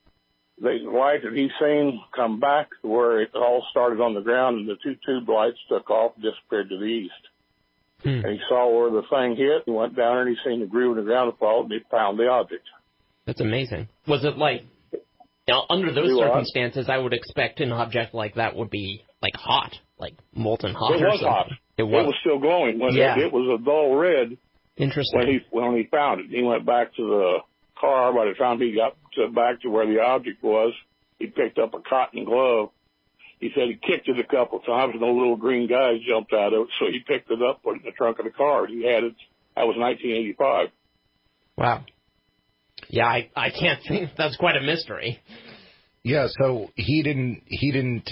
The light that he seen come back to where it all started on the ground, and the two tube lights took off and disappeared to the east. Hmm. And he saw where the thing hit. He went down there and he seen the groove in the ground fall, and he found the object. That's amazing. Was it like... Now, under those circumstances, I would expect an object like that would be, like, hot, like molten hot it or was something. Hot. It was. It was still glowing. When yeah. it, it was a dull red. Interesting. When he, when he found it, he went back to the car. By the time he got to, back to where the object was, he picked up a cotton glove. He said he kicked it a couple of times, and the little green guys jumped out of it, so he picked it up, put it in the trunk of the car. He had it. That was nineteen eighty-five. Wow. Yeah, I, I can't think. That's quite a mystery. Yeah, so he didn't, he didn't,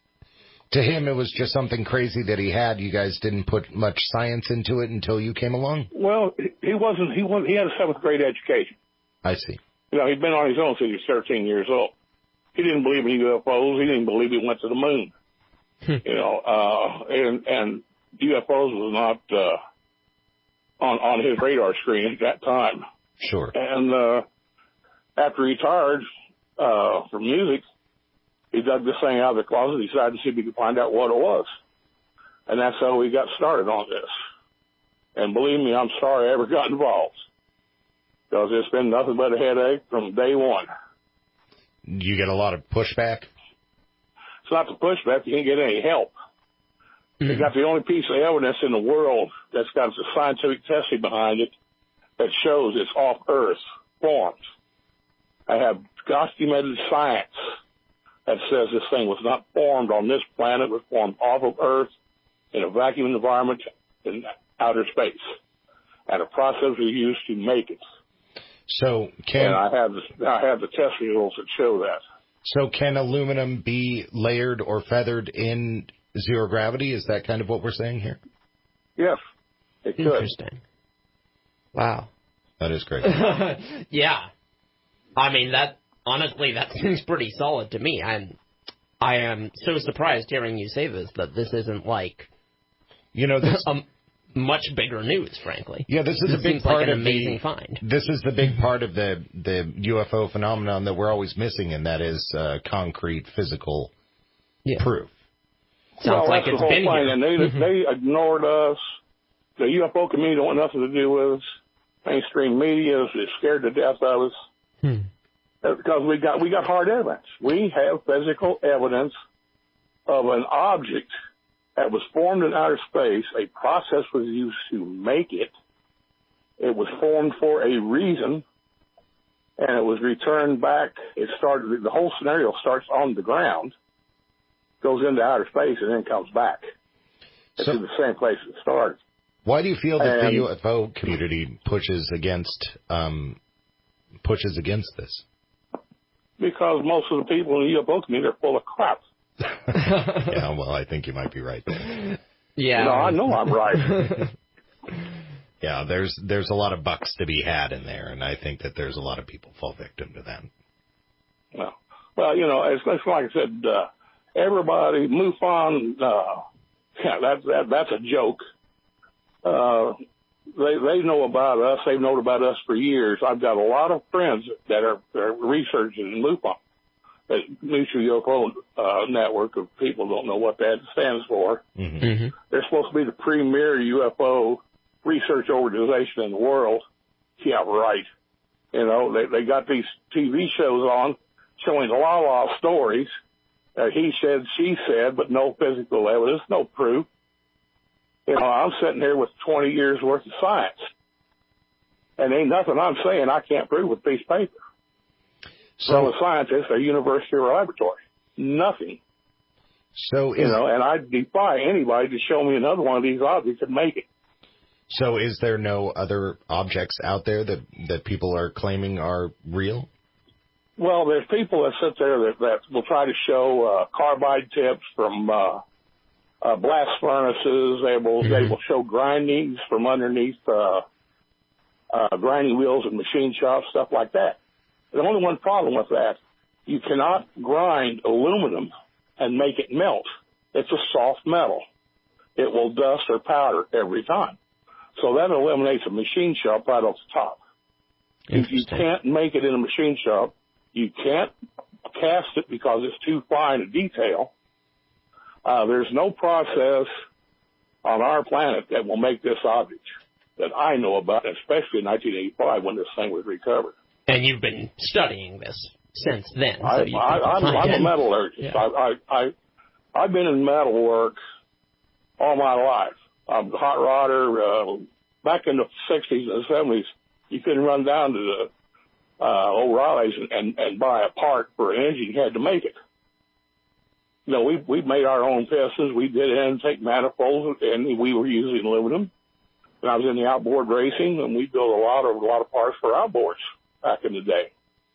to him it was just something crazy that he had. You guys didn't put much science into it until you came along? Well, he wasn't, he was, he had a seventh grade education. I see. You know, he'd been on his own since he was thirteen years old. He didn't believe in U F Os. He didn't believe he went to the moon. you know, uh, and, and U F Os was not, uh, on, on his radar screen at that time. Sure. And, uh, after he retired, Uh, for music, he dug this thing out of the closet. He decided to see if he could find out what it was. And that's how we got started on this. And believe me, I'm sorry I ever got involved. Because it's been nothing but a headache from day one. You get a lot of pushback? It's not the pushback. You can't get any help. Mm-hmm. They got the only piece of evidence in the world that's got the scientific testing behind it that shows it's off-Earth forms. I have documented science that says this thing was not formed on this planet. It was formed off of Earth in a vacuum environment in outer space. And a process was used to make it. So can and I have the, I have the test results that show that. So can aluminum be layered or feathered in zero gravity? Is that kind of what we're saying here? Yes, it could. Interesting. Wow. That is great. Yeah. I mean, that honestly, that seems pretty solid to me. I'm, I am so surprised hearing you say this, that this isn't like, you know, this a much bigger news, frankly. Yeah, this is this a big seems part like an of amazing the, find. This is the big part of the the U F O phenomenon that we're always missing, and that is uh, concrete physical yeah. proof. Sounds well, like that's it's the whole been thing, here. and they they ignored us. The U F O community don't want nothing to do with us. Mainstream media is scared to death of us. Hmm. Because we got we got hard evidence. We have physical evidence of an object that was formed in outer space. A process was used to make it. It was formed for a reason, and it was returned back. It started. The whole scenario starts on the ground, goes into outer space, and then comes back. So, to the same place it started. Why do you feel that and, the U F O community pushes against um, pushes against this? Because most of the people in the U F O community are full of crap. Yeah, well, I think you might be right. Yeah. No, I know I'm right. Yeah, there's there's a lot of bucks to be had in there, and I think that there's a lot of people fall victim to that. Well, well, you know, it's, it's like I said, uh, everybody, MUFON, uh, yeah, that, that, that's a joke. Uh, they, they know about us. They've known about us for years. I've got a lot of friends that are, that are researching in MUFON, the Mutual U F O uh, Network of people don't know what that stands for. Mm-hmm. Mm-hmm. They're supposed to be the premier U F O research organization in the world. Yeah, right. You know, they, they got these T V shows on showing la la stories. Uh, he said, she said, but no physical evidence, no proof. You know, I'm sitting here with twenty years worth of science. And ain't nothing I'm saying I can't prove with a piece of paper. So I'm a scientist at a university or a laboratory. Nothing. So is, you know, and I defy anybody to show me another one of these objects and make it. So is there no other objects out there that, that people are claiming are real? Well, there's people that sit there that, that will try to show uh, carbide tips from uh, uh, blast furnaces. They will, mm-hmm. they will show grindings from underneath uh, uh, grinding wheels and machine shops, stuff like that. There's only one problem with that. You cannot grind aluminum and make it melt. It's a soft metal. It will dust or powder every time. So that eliminates a machine shop right off the top. If you can't make it in a machine shop, you can't cast it because it's too fine a detail. Uh, there's no process on our planet that will make this object that I know about, especially in nineteen eighty-five when this thing was recovered. And you've been studying this since then. So I, you I, I'm, I'm a metallurgist. Yeah. I, I, I, I've been in metal work all my life. I'm a hot rodder. Uh, back in the sixties and seventies, you couldn't run down to the uh, O'Reilly's and, and, and buy a part for an engine. You had to make it. You know, we we made our own pistons. We did intake manifolds, and we were using aluminum. And I was in the outboard racing, and we built a lot of a lot of parts for outboards back in the day.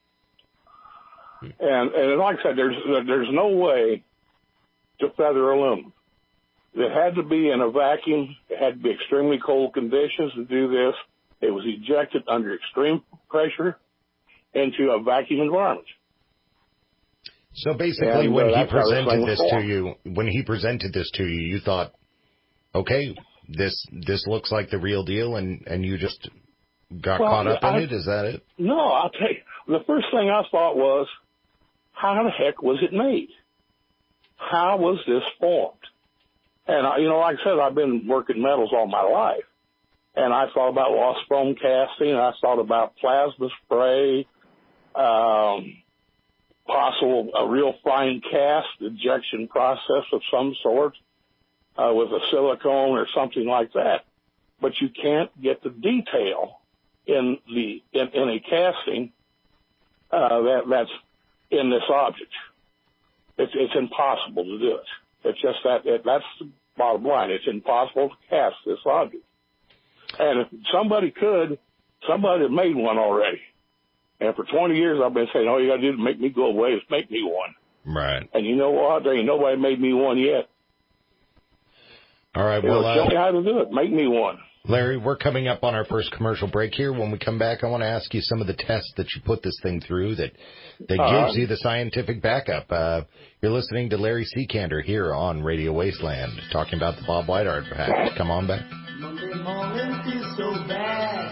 And and like I said, there's there's no way to feather aluminum. It had to be in a vacuum. It had to be extremely cold conditions to do this. It was ejected under extreme pressure into a vacuum environment. So basically, and, when uh, he presented this formed. to you, when he presented this to you, you thought, okay, this this looks like the real deal, and, and you just got well, caught up I, in it? Is that it? No, I'll tell you. The first thing I thought was, how the heck was it made? How was this formed? And, I, you know, like I said, I've been working metals all my life. And I thought about lost foam casting. I thought about plasma spray, um, possible a real fine cast ejection process of some sort uh, with a silicone or something like that. But you can't get the detail in the in, in a casting uh, that that's in this object. It's it's impossible to do it. It's just that it, that's the bottom line. It's impossible to cast this object. And if somebody could, somebody had made one already. And for twenty years, I've been saying, all you got to do to make me go away is make me one. Right. And you know what? There ain't nobody made me one yet. All right. You Well, know, show uh, me how to do it. Make me one. Larry, we're coming up on our first commercial break here. When we come back, I want to ask you some of the tests that you put this thing through that that Uh-huh. gives you the scientific backup. Uh, you're listening to Larry Seekander here on Radio Wasteland, talking about the Bob White artifact. Come on back. Monday morning feels so bad.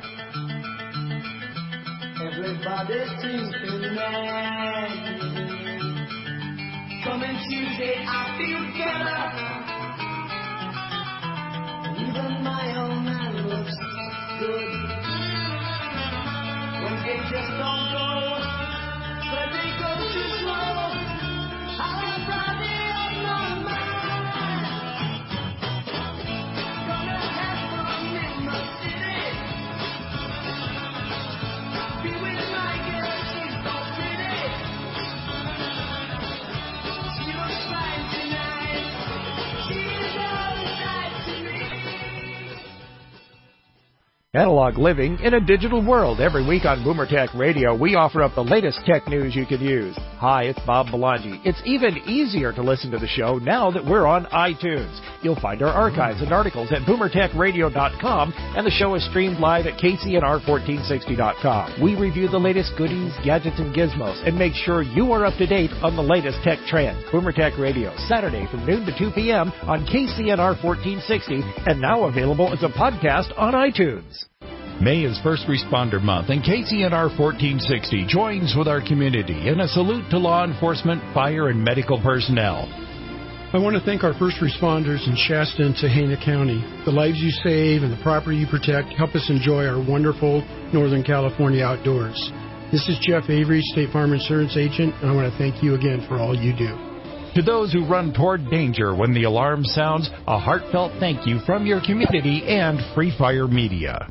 Everybody seems to be mad. Coming Tuesday, I feel better. Even my old man looks good. Wednesday just don't go. Thursday goes too slow. I'll have Friday on my mind. Gonna have fun in my city. Be with my girl, she's so pretty. She looks fine tonight. She's all Analog living in a digital world. Every week on Boomer Tech Radio, we offer up the latest tech news you could use. Hi, it's Bob Belangi. It's even easier to listen to the show now that we're on iTunes. You'll find our archives and articles at boomer tech radio dot com, and the show is streamed live at k c n r fourteen sixty dot com. We review the latest goodies, gadgets, and gizmos, and make sure you are up to date on the latest tech trends. Boomer Tech Radio, Saturday from noon to two p.m. on K C N R fourteen sixty, and now available as a podcast on iTunes. May is First Responder Month, and K C N R fourteen sixty joins with our community in a salute to law enforcement, fire, and medical personnel. I want to thank our first responders in Shasta and Tehama County. The lives you save and the property you protect help us enjoy our wonderful Northern California outdoors. This is Jeff Avery, State Farm Insurance Agent, and I want to thank you again for all you do. To those who run toward danger when the alarm sounds, a heartfelt thank you from your community and Free Fire Media.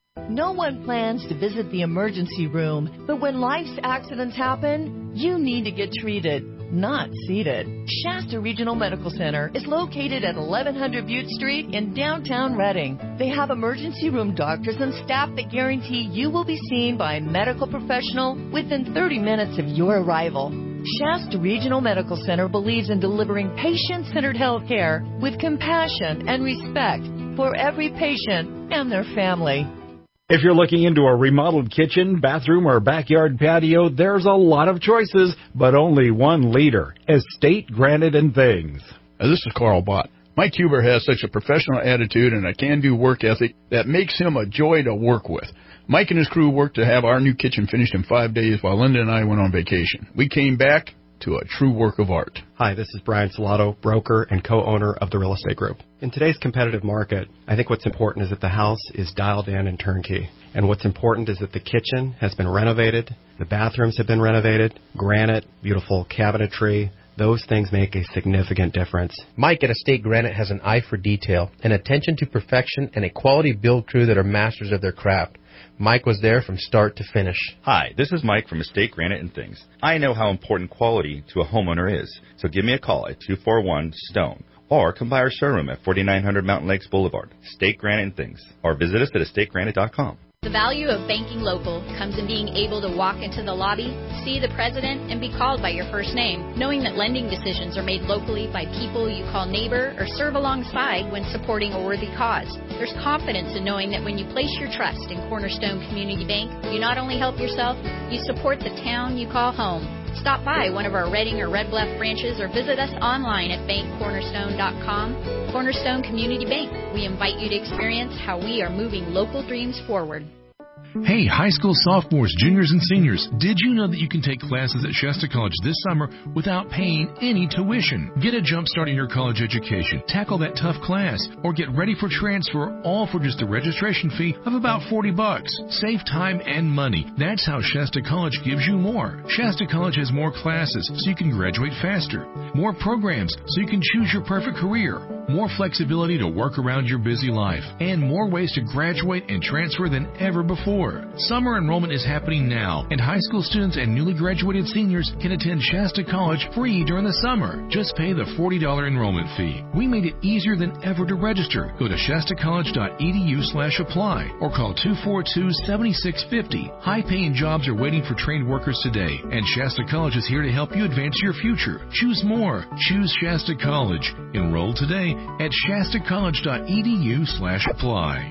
No one plans to visit the emergency room, but when life's accidents happen, you need to get treated, not seated. Shasta Regional Medical Center is located at eleven hundred Butte Street in downtown Redding. They have emergency room doctors and staff that guarantee you will be seen by a medical professional within thirty minutes of your arrival. Shasta Regional Medical Center believes in delivering patient-centered health care with compassion and respect for every patient and their family. If you're looking into a remodeled kitchen, bathroom, or backyard patio, there's a lot of choices, but only one leader, Estate Granite and Things. Now, this is Carl Bott. Mike Huber has such a professional attitude and a can-do work ethic that makes him a joy to work with. Mike and his crew worked to have our new kitchen finished in five days while Linda and I went on vacation. We came back to a true work of art. Hi, this is Brian Salato, broker and co-owner of the Real Estate Group. In today's competitive market, I think what's important is that the house is dialed in and turnkey. And what's important is that the kitchen has been renovated, the bathrooms have been renovated, granite, beautiful cabinetry. Those things make a significant difference. Mike at Estate Granite has an eye for detail, an attention to perfection, and a quality build crew that are masters of their craft. Mike was there from start to finish. Hi, this is Mike from Estate Granite and Things. I know how important quality to a homeowner is, so give me a call at two four one STONE or come by our showroom at forty-nine hundred Mountain Lakes Boulevard, Estate Granite and Things, or visit us at estate granite dot com. The value of banking local comes in being able to walk into the lobby, see the president, and be called by your first name, knowing that lending decisions are made locally by people you call neighbor or serve alongside when supporting a worthy cause. There's confidence in knowing that when you place your trust in Cornerstone Community Bank, you not only help yourself, you support the town you call home. Stop by one of our Redding or Red Bluff branches or visit us online at bank cornerstone dot com. Cornerstone Community Bank. We invite you to experience how we are moving local dreams forward. Hey, high school sophomores, juniors, and seniors, did you know that you can take classes at Shasta College this summer without paying any tuition? Get a jump start in your college education, tackle that tough class, or get ready for transfer, all for just a registration fee of about forty bucks. Save time and money. That's how Shasta College gives you more. Shasta College has more classes so you can graduate faster, more programs so you can choose your perfect career, more flexibility to work around your busy life, and more ways to graduate and transfer than ever before. Summer enrollment is happening now, and high school students and newly graduated seniors can attend Shasta College free during the summer. Just pay the forty dollars enrollment fee. We made it easier than ever to register. Go to shasta college dot e d u slash apply or call two four two, seven six five zero. High-paying jobs are waiting for trained workers today, and Shasta College is here to help you advance your future. Choose more. Choose Shasta College. Enroll today at shasta college dot e d u slash apply.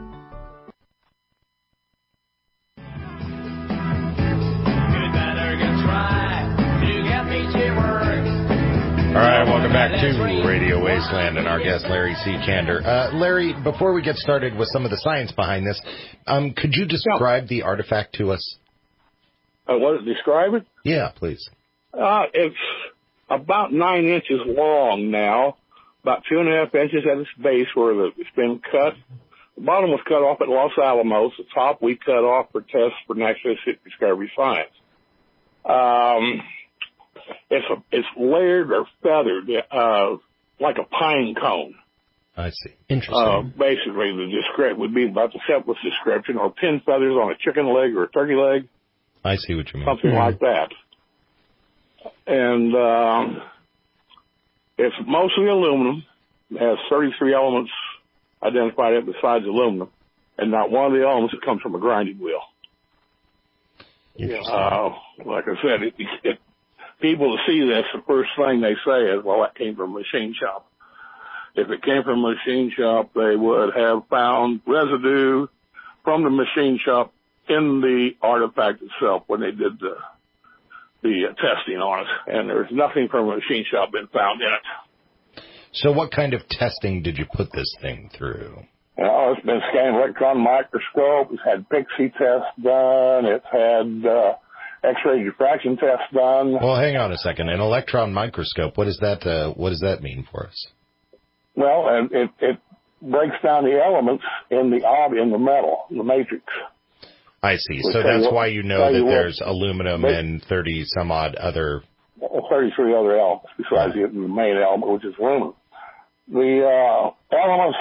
All right, welcome back to Radio Wasteland and our guest, Larry C. Chander. Uh, Larry, before we get started with some of the science behind this, um, could you describe the artifact to us? Uh, what, describe it? Yeah, please. Uh, it's about nine inches long now, about two and a half inches at its base where the, it's been cut. The bottom was cut off at Los Alamos. The top we cut off for tests for National Discovery Science. Um... It's a, it's layered or feathered, uh, like a pine cone. I see. Interesting. Uh, basically, the description would be about the simplest description, or pin feathers on a chicken leg or a turkey leg. I see what you mean. Something mm-hmm. like that. And um, it's mostly aluminum. It has thirty-three elements identified it besides aluminum. and not one of the elements that comes from a grinding wheel. Uh, like I said, it, it, people that see this, the first thing they say is, well, that came from a machine shop. If it came from a machine shop, they would have found residue from the machine shop in the artifact itself when they did the the uh, testing on it, and there's nothing from a machine shop been found in it. So what kind of testing did you put this thing through? Well, it's been scanned electron microscope. It's had Pixie tests done. It's had uh, X-ray diffraction tests done. Well, hang on a second. An electron microscope. What does that uh, What does that mean for us? Well, and it, it breaks down the elements in the ob in the metal, the matrix. I see. We'll So that's you why what, you know that you there's what, aluminum but, and thirty some odd other. thirty-three other elements besides the, the main element, which is aluminum. The uh, elements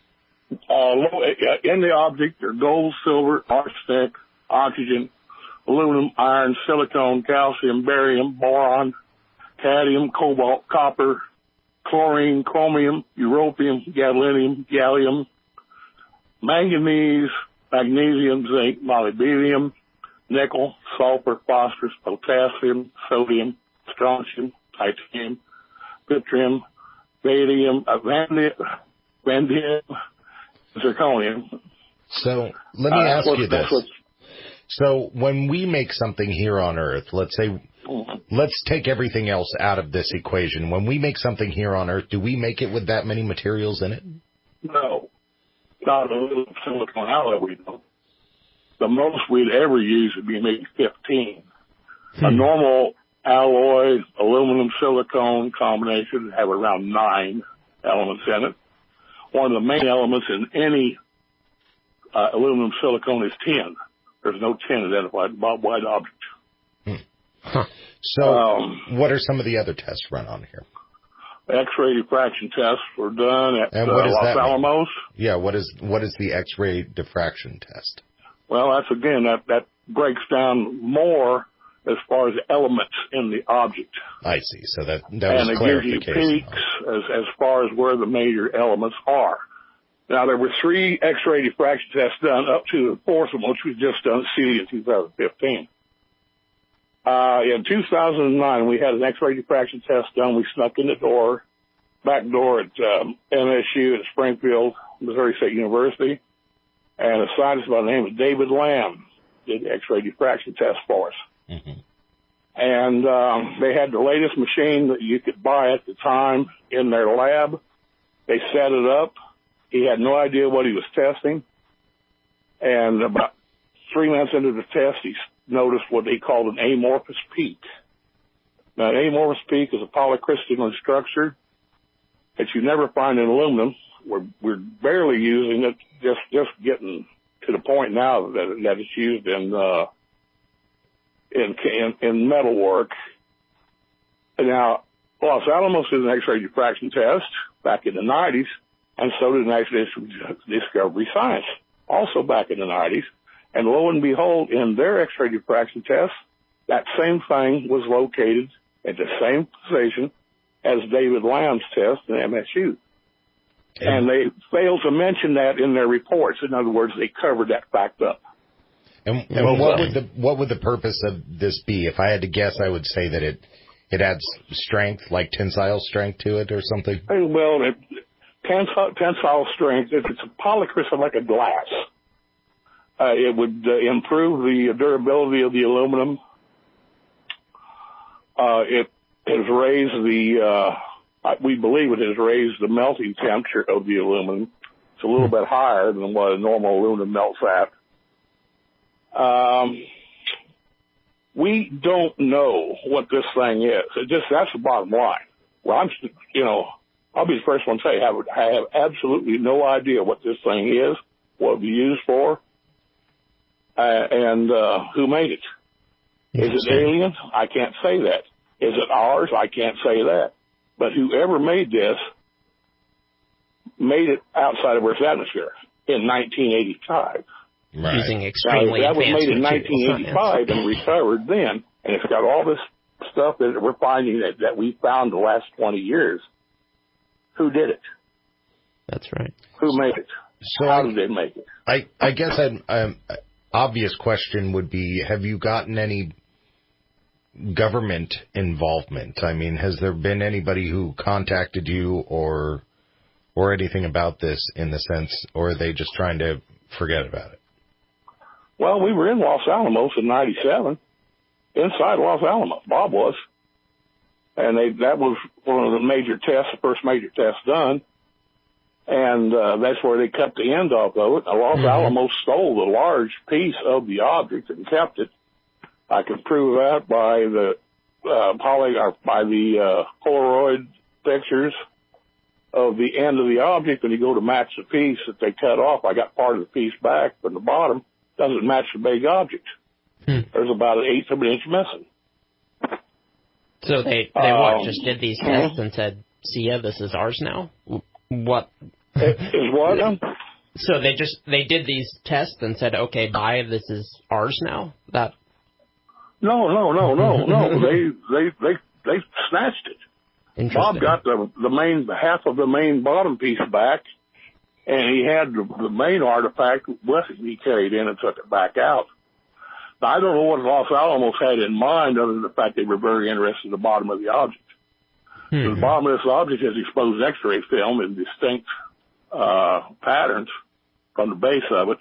uh, in the object are gold, silver, arsenic, oxygen, aluminum, iron, silicon, calcium, barium, boron, cadmium, cobalt, copper, chlorine, chromium, europium, gadolinium, gallium, manganese, magnesium, zinc, molybdenum, nickel, sulfur, phosphorus, potassium, sodium, strontium, titanium, yttrium, vanadium, uh, vanadium, vanadium, zirconium. So let me Uh, ask what- you that's this. what's- So when we make something here on Earth, let's say, let's take everything else out of this equation. When we make something here on Earth, do we make it with that many materials in it? No, not a little silicon alloy we don't. The most we'd ever use would be maybe fifteen. Hmm. A normal alloy, aluminum, silicone combination would have around nine elements in it. One of the main elements in any uh, aluminum silicone is tin. There's no tin identified by white object. Hmm. Huh. So Um, what are some of the other tests run on here? X-ray diffraction tests were done at And uh, what does Los that mean? Alamos. Yeah, what is what is the X-ray diffraction test? Well, that's again, that, that breaks down more as far as elements in the object. I see. So that that And was it gives you clarification. peaks as, as far as where the major elements are. Now, there were three X-ray diffraction tests done up to the fourth one, which was just done at C D in two thousand fifteen. Uh, in two thousand nine, we had an X-ray diffraction test done. We snuck in the door, back door at um, M S U at Springfield, Missouri State University, and a scientist by the name of David Lamb did the X-ray diffraction test for us. Mm-hmm. And um, they had the latest machine that you could buy at the time in their lab. They set it up. He had no idea what he was testing. And about three months into the test, he noticed what they called an amorphous peak. Now, an amorphous peak is a polycrystalline structure that you never find in aluminum. We're, we're barely using it, just, just getting to the point now that, that it's used in, uh, in, in, in metal work. And now, Los Alamos did an X-ray diffraction test back in the nineties, and so did National Discovery Science, also back in the nineties. And lo and behold, in their X-ray diffraction test, that same thing was located at the same position as David Lamb's test in M S U. And they failed to mention that in their reports. In other words, they covered that fact up. And, and Well, what well. would the what would the purpose of this be? If I had to guess, I would say that it it adds strength, like tensile strength to it or something. Well, it, tensile, tensile strength, if it's a polycrystal like a glass, uh, it would uh, improve the durability of the aluminum. Uh, it has raised the, uh, we believe it has raised the melting temperature of the aluminum. It's a little bit higher than what a normal aluminum melts at. Um, we don't know what this thing is. It just, that's the bottom line. Well, I'm, you know, I'll be the first one to say I have, I have absolutely no idea what this thing is, what it'll be used for, uh, and, uh, who made it. Is it alien? I can't say that. Is it ours? I can't say that. But whoever made this made it outside of Earth's atmosphere in nineteen eighty-five. Right. Using extremely now, that was advanced made in materials. nineteen eighty-five and recovered then, and it's got all this stuff that we're finding that, that we found the last twenty years. Who did it? That's right. Who made it? So how I, did they make it? I, I guess an um, obvious question would be, have you gotten any government involvement? I mean, has there been anybody who contacted you or or anything about this in the sense, or are they just trying to forget about it? Well, we were in Los Alamos in ninety-seven, inside Los Alamos. Bob was. And they, that was one of the major tests, the first major test done. And uh, that's where they cut the end off of it. Now, Los mm-hmm. Alamos stole the large piece of the object and kept it. I can prove that by the uh, poly, or by the uh, Polaroid pictures of the end of the object. When you go to match the piece that they cut off, I got part of the piece back, but the bottom doesn't match the big object. Hmm. There's about an eighth of an inch missing. So they, they um, what, just did these tests and said, see ya, this is ours now? What? It, is what? So they just, they did these tests and said, okay, bye, this is ours now? That? No, no, no, no, no. they, they, they, they snatched it. Bob got the, the main, half of the main bottom piece back, and he had the, the main artifact with him. He carried in and took it back out. Now, I don't know what Los Alamos had in mind other than the fact they were very interested in the bottom of the object. Mm-hmm. The bottom of this object has exposed X-ray film in distinct uh, patterns from the base of it.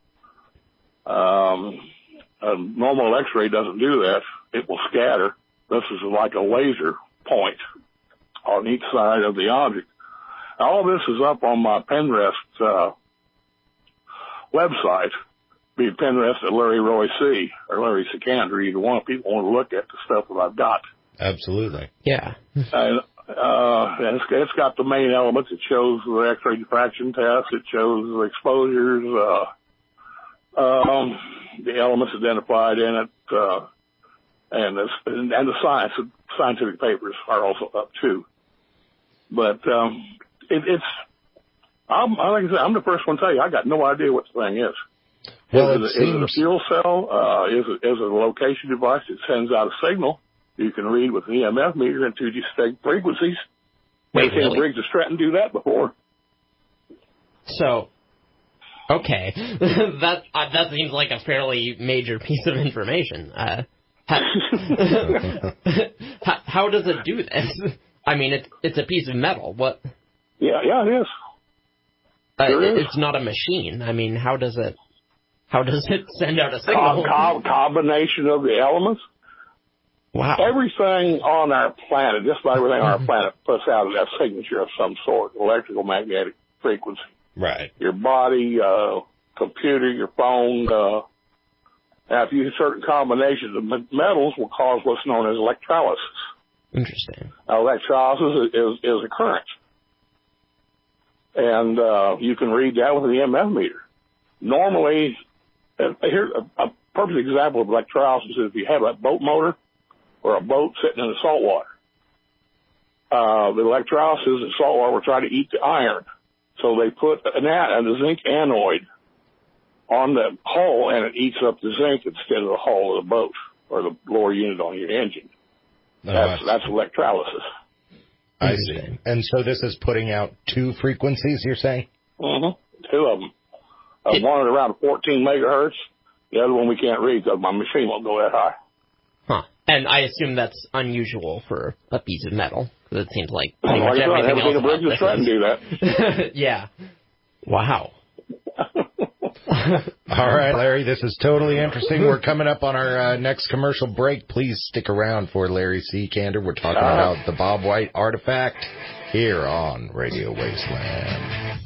Um, a normal X-ray doesn't do that. It will scatter. This is like a laser point on each side of the object. All this is up on my Penrest uh, website. Be Penrest at Larry Roy C. or Larry Sikander, either one. People want to look at the stuff that I've got. Absolutely. Yeah. And, uh, and it's, it's got the main elements. It shows the X-ray diffraction test. It shows the exposures, uh, um, the elements identified in it, uh, and, this, and, and the science, the scientific papers are also up too. But, um, it, it's, I'm, like I said, I'm the first one to tell you, I got no idea what the thing is. Well, is, it it, seems... is it a fuel cell? Uh, is it, is it a location device that sends out a signal you can read with an E M F meter into distinct frequencies? Wait, really? Briggs and Stratton do that before. So, okay. that uh, that seems like a fairly major piece of information. Uh, how, how, how does it do this? I mean, it's, it's a piece of metal. What? Yeah, yeah, it is. Uh, Sure it, is. It's not a machine. I mean, how does it... How does it send out a signal? Com- com- combination of the elements. Wow. Everything on our planet, just about everything on our planet, puts out a signature of some sort, electrical magnetic frequency. Right. Your body, uh, computer, your phone. Uh, now, if you use certain combinations of metals, will cause what's known as electrolysis. Interesting. Now, electrolysis is, is, is a current. And uh, you can read that with an E M F meter. Normally, uh, here a, a perfect example of electrolysis is if you have a boat motor or a boat sitting in the salt water. Uh, the electrolysis in salt water will try to eat the iron. So they put an a zinc anode on the hull, and it eats up the zinc instead of the hull of the boat or the lower unit on your engine. No, that's, I that's electrolysis. I see. And so this is putting out two frequencies, you're saying? Mm-hmm. Two of them. Uh, one at around fourteen megahertz. The other one we can't read because my machine won't go that high. Huh. And I assume that's unusual for a piece of metal, because it seems like pretty well, much like everything else else Briggs and Stratton do that. Yeah. Wow. All right, Larry, this is totally interesting. We're coming up on our uh, next commercial break. Please stick around for Larry Sikander. We're talking uh, about the Bob White artifact here on Radio Wasteland.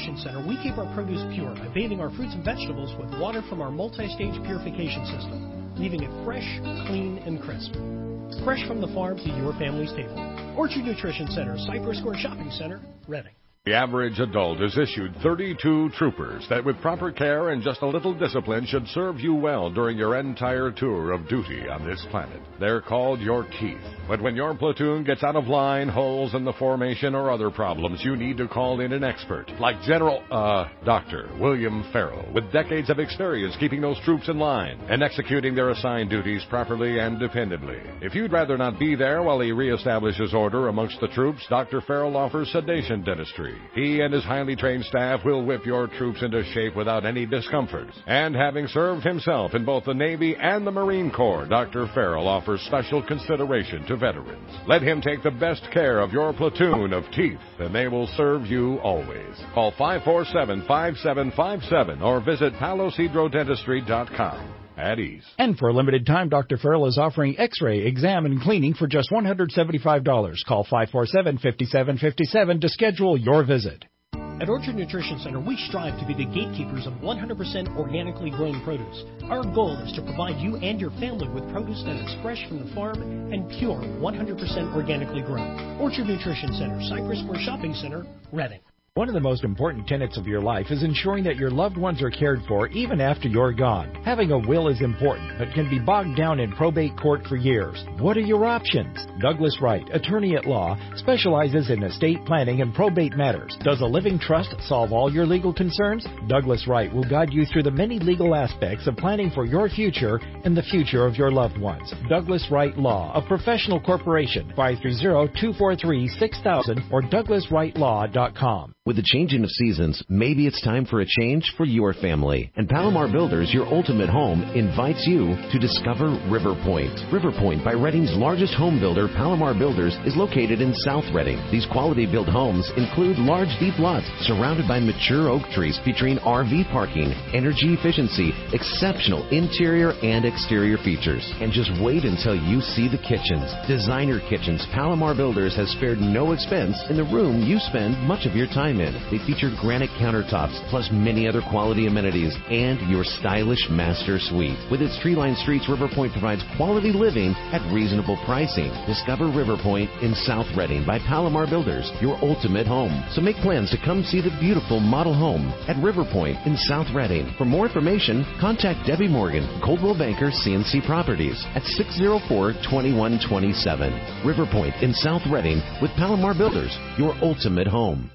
Nutrition Center, we keep our produce pure by bathing our fruits and vegetables with water from our multi-stage purification system, leaving it fresh, clean, and crisp. Fresh from the farm to your family's table. Orchard Nutrition Center, Cypress Square Shopping Center, Reading. The average adult is issued thirty-two troopers that with proper care and just a little discipline should serve you well during your entire tour of duty on this planet. They're called your teeth. But when your platoon gets out of line, holes in the formation, or other problems, you need to call in an expert, like General, uh, Doctor William Farrell, with decades of experience keeping those troops in line and executing their assigned duties properly and dependably. If you'd rather not be there while he reestablishes order amongst the troops, Doctor Farrell offers sedation dentistry. He and his highly trained staff will whip your troops into shape without any discomfort. And having served himself in both the Navy and the Marine Corps, Doctor Farrell offers special consideration to veterans. Let him take the best care of your platoon of teeth, and they will serve you always. Call five four seven, five seven five seven or visit palos hydro dentistry dot com. At ease. And for a limited time, Doctor Farrell is offering X-ray, exam, and cleaning for just one hundred seventy-five dollars. Call five four seven, five seven five seven to schedule your visit. At Orchard Nutrition Center, we strive to be the gatekeepers of one hundred percent organically grown produce. Our goal is to provide you and your family with produce that is fresh from the farm and pure one hundred percent organically grown. Orchard Nutrition Center, Cypress Square Shopping Center, Reading. One of the most important tenets of your life is ensuring that your loved ones are cared for even after you're gone. Having a will is important, but can be bogged down in probate court for years. What are your options? Douglas Wright, attorney at law, specializes in estate planning and probate matters. Does a living trust solve all your legal concerns? Douglas Wright will guide you through the many legal aspects of planning for your future and the future of your loved ones. Douglas Wright Law, a professional corporation, five three zero, two four three, six thousand or douglas wright law dot com. With the changing of seasons, maybe it's time for a change for your family. And Palomar Builders, your ultimate home, invites you to discover River Point. River Point, by Reading's largest home builder, Palomar Builders, is located in South Reading. These quality-built homes include large, deep lots surrounded by mature oak trees featuring R V parking, energy efficiency, exceptional interior and exterior features. And just wait until you see the kitchens. Designer kitchens, Palomar Builders has spared no expense in the room you spend much of your time in. They feature granite countertops, plus many other quality amenities, and your stylish master suite. With its tree-lined streets, River Point provides quality living at reasonable pricing. Discover River Point in South Reading by Palomar Builders, your ultimate home. So make plans to come see the beautiful model home at River Point in South Reading. For more information, contact Debbie Morgan, Coldwell Banker C N C Properties at six zero four, two one two seven. River Point in South Reading with Palomar Builders, your ultimate home.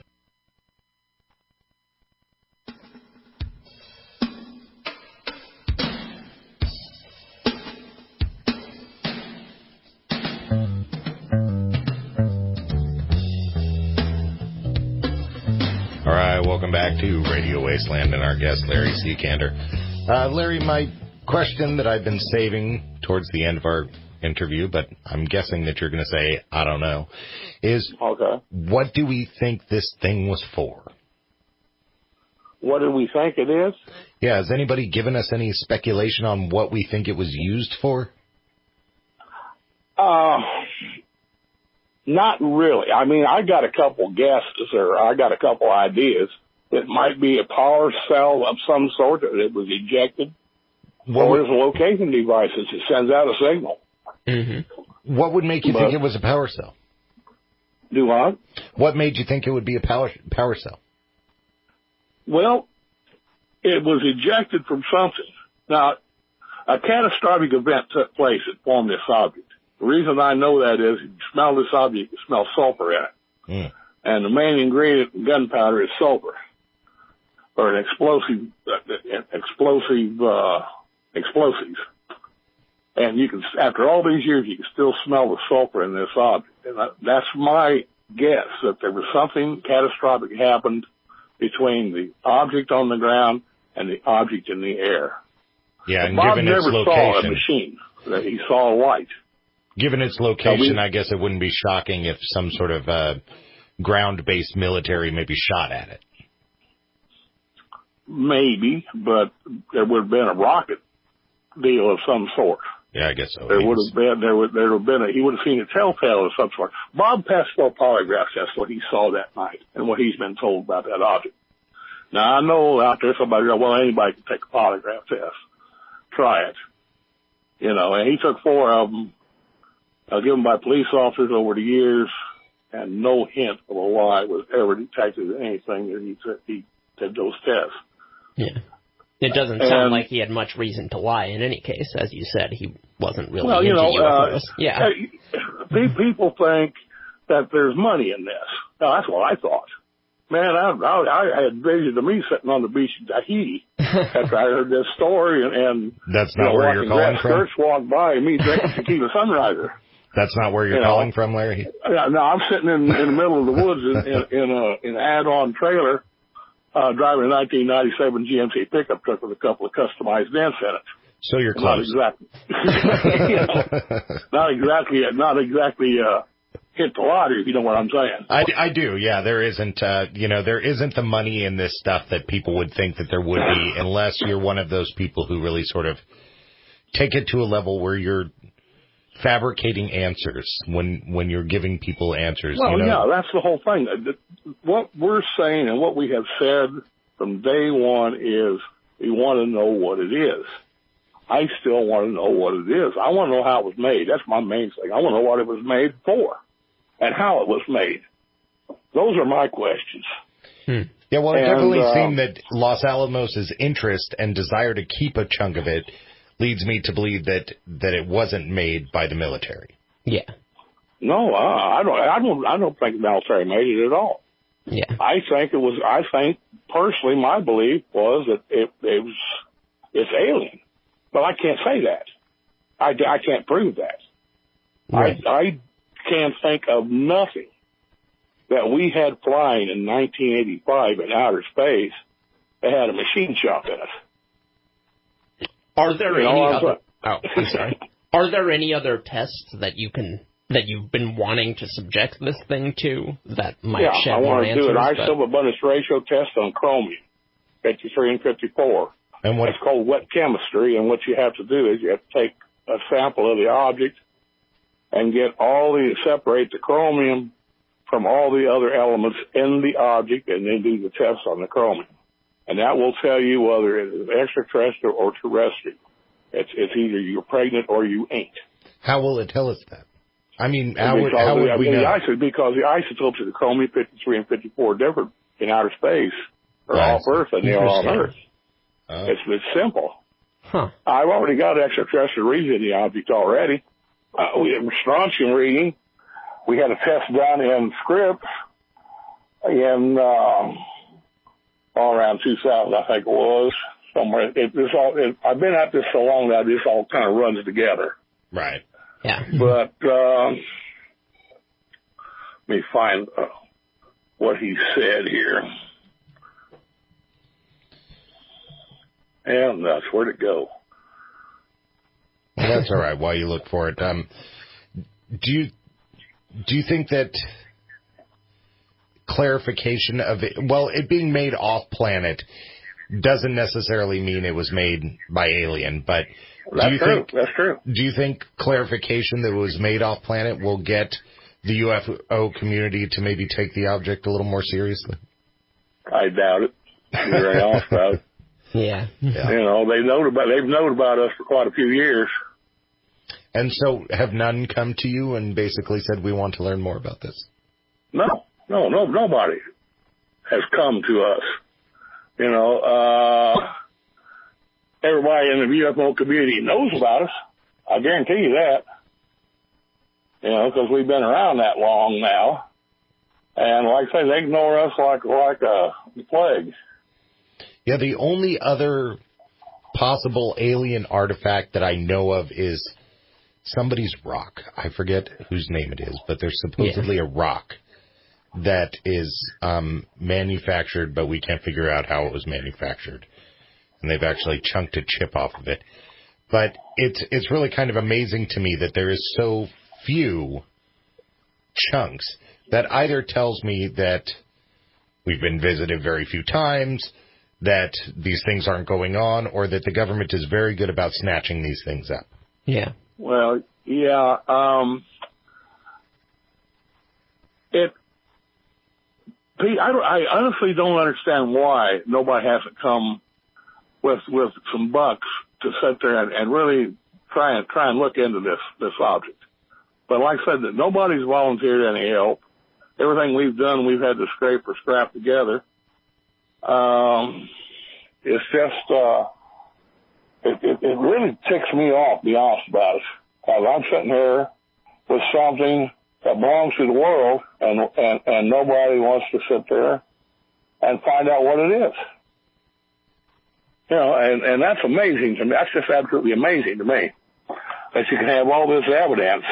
All right, welcome back to Radio Wasteland and our guest, Larry Sekander. Uh, Larry, my question that I've been saving towards the end of our interview, but I'm guessing that you're going to say, I don't know, is okay. What do we think this thing was for? What do we think it is? Yeah, has anybody given us any speculation on what we think it was used for? Uh, not really. I mean, I got a couple guesses, or I got a couple ideas. It might be a power cell of some sort that it was ejected, What or would- there's a location device that sends out a signal. Mm-hmm. What would make you But- think it was a power cell? Do what? What made you think it would be a power power cell? Well, it was ejected from something. Now, a catastrophic event took place that formed this object. The reason I know that is, if you smell this object, you smell sulfur in it. Mm. And the main ingredient in gunpowder is sulfur, or an explosive, uh, explosive, uh, explosives. And you can, after all these years, you can still smell the sulfur in this object. And that, that's my guess, that there was something catastrophic happened between the object on the ground and the object in the air. Yeah, and Bob given its never saw a location, machine. That he saw a light. given its location, Uh, we- I guess it wouldn't be shocking if some sort of uh, ground-based military maybe shot at it. Maybe, but there would have been a rocket deal of some sort. Yeah, I guess so. There would have been, there would, there would have been a, he would have seen a telltale of some sort. Bob passed for a polygraph test, what he saw that night and what he's been told about that object. Now, I know out there somebody, well, anybody can take a polygraph test. Try it. You know, and he took four of them, uh, given by police officers over the years, and no hint of a lie was ever detected in anything that he, t- he did those tests. Yeah. It doesn't sound And, like he had much reason to lie in any case. As you said, he wasn't really well, you into know, U F Os. uh, yeah. pe- people think that there's money in this. Now, that's what I thought. Man, I, I, I had visions of me sitting on the beach in Tahiti after I heard this story, and, and That's you not know, where you're watching calling red from? skirts walk by and me drinking tequila sunriser. That's not where you're You know. calling from, Larry? Yeah, no, I'm sitting in, in the middle of the woods in, in, in a in an add-on trailer, uh, driving a nineteen ninety-seven G M C pickup truck with a couple of customized dents in it. So you're Not close. exactly. you know, not exactly. Not exactly. Uh, hit the lottery, if you know what I'm saying. I, I do, yeah. There isn't, uh, you know, there isn't the money in this stuff that people would think that there would be, unless you're one of those people who really sort of take it to a level where you're fabricating answers when when you're giving people answers. Well, you know? yeah, that's the whole thing. What we're saying and what we have said from day one is we want to know what it is. I still want to know what it is. I want to know how it was made. That's my main thing. I want to know what it was made for and how it was made. Those are my questions. Hmm. Yeah, well, it And, definitely uh, seemed that Los Alamos' interest and desire to keep a chunk of it leads me to believe that, that it wasn't made by the military. Yeah. No, I, I don't. I don't. I don't think the military made it at all. Yeah. I think it was. I think personally, my belief was that it, it was. It's alien, but I can't say that. I, I can't prove that. Right. I I can't think of nothing that we had flying in nineteen eighty-five in outer space that had a machine shop in it. Are there You know, any I'm other? sorry. Oh, I'm sorry. Are there any other tests that you can that you've been wanting to subject this thing to that might yeah, shed I more want to answers? do an but- isotope abundance ratio test on chromium, fifty-three and fifty-four. And what? It's called wet chemistry, and what you have to do is you have to take a sample of the object and get all the, separate the chromium from all the other elements in the object, and then do the test on the chromium. And that will tell you whether it is extraterrestrial or terrestrial. It's, it's either you're pregnant or you ain't. How will it tell us that? I mean, how would, Because how the- would I we mean, the know? iso- because the isotopes of the chromium fifty-three and fifty-four are different in outer space or Right. off Earth than they are on Interesting. Earth. Oh. It's, it's simple. Huh. I've already got extraterrestrial reading in the object already. Uh, we have strontium reading. We had a test done in Scripps in uh, all around two thousand, I think it was, somewhere. It, this all, it, I've been at this so long now, this all kind of runs together. Right. Yeah. But um, let me find uh, what he said here. And that's where'd it go? Well, that's all right. While you look for it, um, do you do you think that clarification of it, well, it being made off planet doesn't necessarily mean it was made by alien, but do That's you true. think That's true. do you think clarification that it was made off planet will get the U F O community to maybe take the object a little more seriously? I doubt it. To be very honest about it. Yeah. Yeah. You know, they know about they've known about us for quite a few years. And so, have none come to you and basically said, "We want to learn more about this"? No, no, no, nobody has come to us. You know, uh, everybody in the U F O community knows about us. I guarantee you that. You know, because we've been around that long now. And like I say, they ignore us like like a plague. Yeah, the only other possible alien artifact that I know of is somebody's rock. I forget whose name it is, but there's supposedly yeah. a rock that is um, manufactured, but we can't figure out how it was manufactured. And they've actually chunked a chip off of it. But it's it's really kind of amazing to me that there is so few chunks that either tells me that we've been visited very few times, that these things aren't going on, or that the government is very good about snatching these things up. Yeah. Well, yeah. Um, it Pete, I, don't, I honestly don't understand why nobody hasn't come with with some bucks to sit there and, and really try and try and look into this this object. But like I said, that nobody's volunteered any help. Everything we've done, we've had to scrape or scrap together. Um, it's just uh, it, it, it really ticks me off, to be honest about it. Because I'm sitting here with something that belongs to the world, and, and and nobody wants to sit there and find out what it is. You know, and, and that's amazing to me. That's just absolutely amazing to me, that you can have all this evidence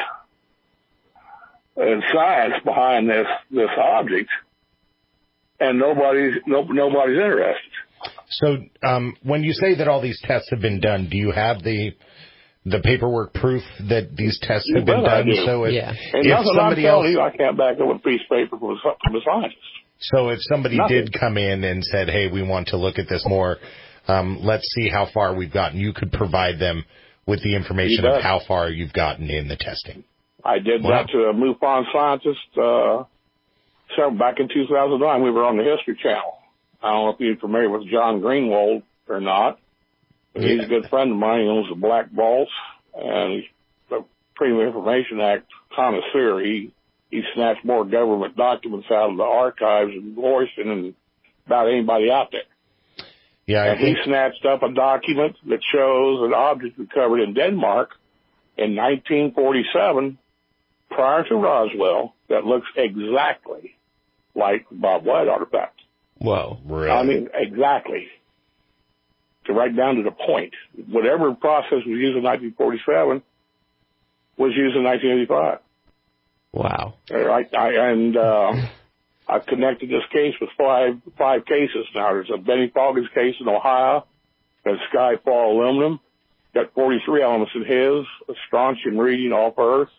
and science behind this, this object, and nobody's, no, nobody's interested. So, um, when you say that all these tests have been done, do you have the, the paperwork proof that these tests You have been bet I done? do. So if, Yeah. And if nothing somebody I'm else, telling you, I can't back up with a piece of paper from a, from a scientist. so if somebody Nothing. did come in and said, hey, we want to look at this more, um, let's see how far we've gotten, you could provide them with the information You of bet. how far you've gotten in the testing. I did Wow. that to a MUFON scientist, uh, so back in two thousand nine. We were on the History Channel. I don't know if you're familiar with John Greenwald or not. But he's a good friend of mine. He owns the Black Vaults, and he's a Freedom of Information Act connoisseur. He, he snatched more government documents out of the archives and voiced it than about anybody out there. Yeah, I and he think, snatched up a document that shows an object recovered in Denmark in nineteen forty-seven, prior to Roswell, that looks exactly like the Bob White artifact. Whoa, really? I mean, exactly. To right down to the point. Whatever process was used in nineteen forty-seven was used in nineteen eighty-five. Wow. I, I, and uh, I've connected this case with five five cases now. There's a Benny Foggins case in Ohio, there's Skyfall Aluminum, got forty-three elements in his, a strontium reading off Earth.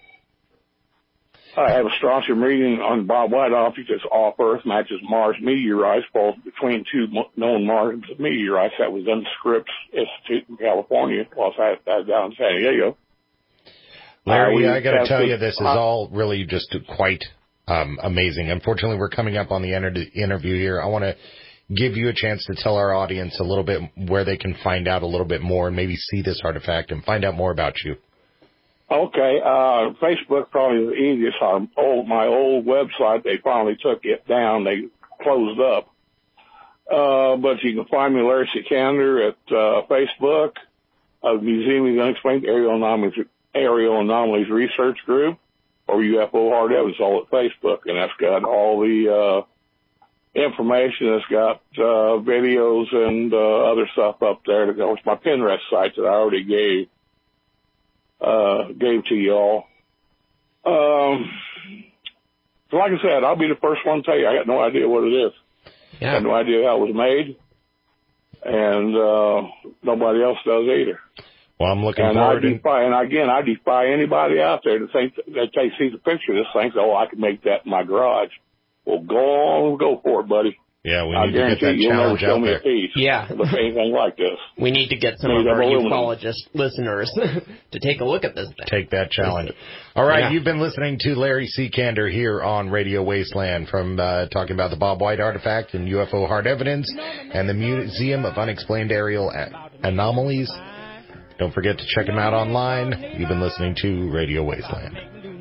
I have a strontium reading on Bob White object that's off Earth, matches Mars meteorites, falls between two known Mars meteorites. That was done at Scripps Institute in California, whilst I was down in San Diego. Larry, Uh, I got to tell tested- you, this is uh, all really just quite um, amazing. Unfortunately, we're coming up on the inter- interview here. I want to give you a chance to tell our audience a little bit where they can find out a little bit more and maybe see this artifact and find out more about you. Okay, uh, Facebook probably the easiest. Our old, my old website, they finally took it down. They closed up. Uh, but you can find me, Larry Sikander, at, uh, Facebook, uh, Museum of the Unexplained Aerial Anomalies, Aerial Anomalies Research Group, or U F O Hard Evidence, all at Facebook. And that's got all the, uh, information. It's got, uh, videos and, uh, other stuff up there to go. It's my Pinterest site that I already gave. Uh, gave to y'all. Um, so like I said, I'll be the first one to tell you, I got no idea what it is. Yeah. I have no idea how it was made. And, uh, nobody else does either. Well, I'm looking and forward I to defy, and again, I defy anybody out there to think that they see the picture of this thing, so, oh, I can make that in my garage. Well, go on, go for it, buddy. Yeah, we I need to get guarantee that you'll never challenge show out me there. a piece. Yeah. Look anything like this. We need to get some Made of of our aluminum. ufologist listeners to take a look at this thing. Take that challenge. All right, Yeah. you've been listening to Larry Sikander here on Radio Wasteland from uh, talking about the Bob White artifact and U F O hard evidence and the Museum of Unexplained Aerial A- Anomalies. Don't forget to check him out online. You've been listening to Radio Wasteland.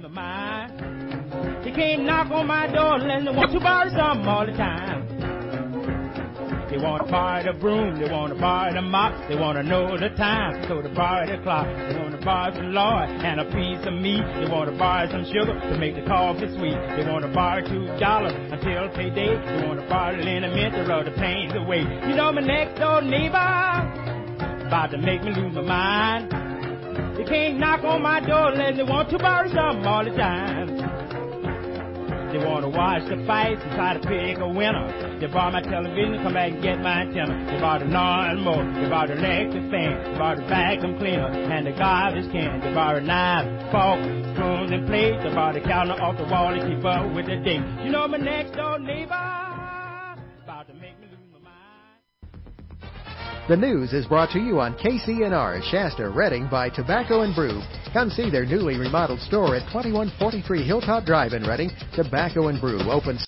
They can't knock on my door unless they want to borrow something all the time. They want to borrow the broom, they want to borrow the mop, they want to know the time, so they borrow the clock. They want to borrow some lard and a piece of meat. They want to borrow some sugar to make the coffee sweet. They want to borrow two dollars until payday. They want to borrow the liniment to rub the pains away. You know my next door neighbor about to make me lose my mind. They can't knock on my door unless they want to borrow something all the time. They want to watch the fights and try to pick a winner. They borrow my television, come back and get my antenna. They borrow the lawnmower, they borrow the electric fan, they borrow the vacuum cleaner and the garbage can. They borrow knives, forks, spoons, and plates. They borrow the calendar off the wall to keep up with the date. You know my next door neighbor about to make me lose my mind. The news is brought to you on K C N R Shasta, Redding by Tobacco and Brew. Come see their newly remodeled store at twenty-one forty-three Hilltop Drive in Redding. Tobacco and Brew opens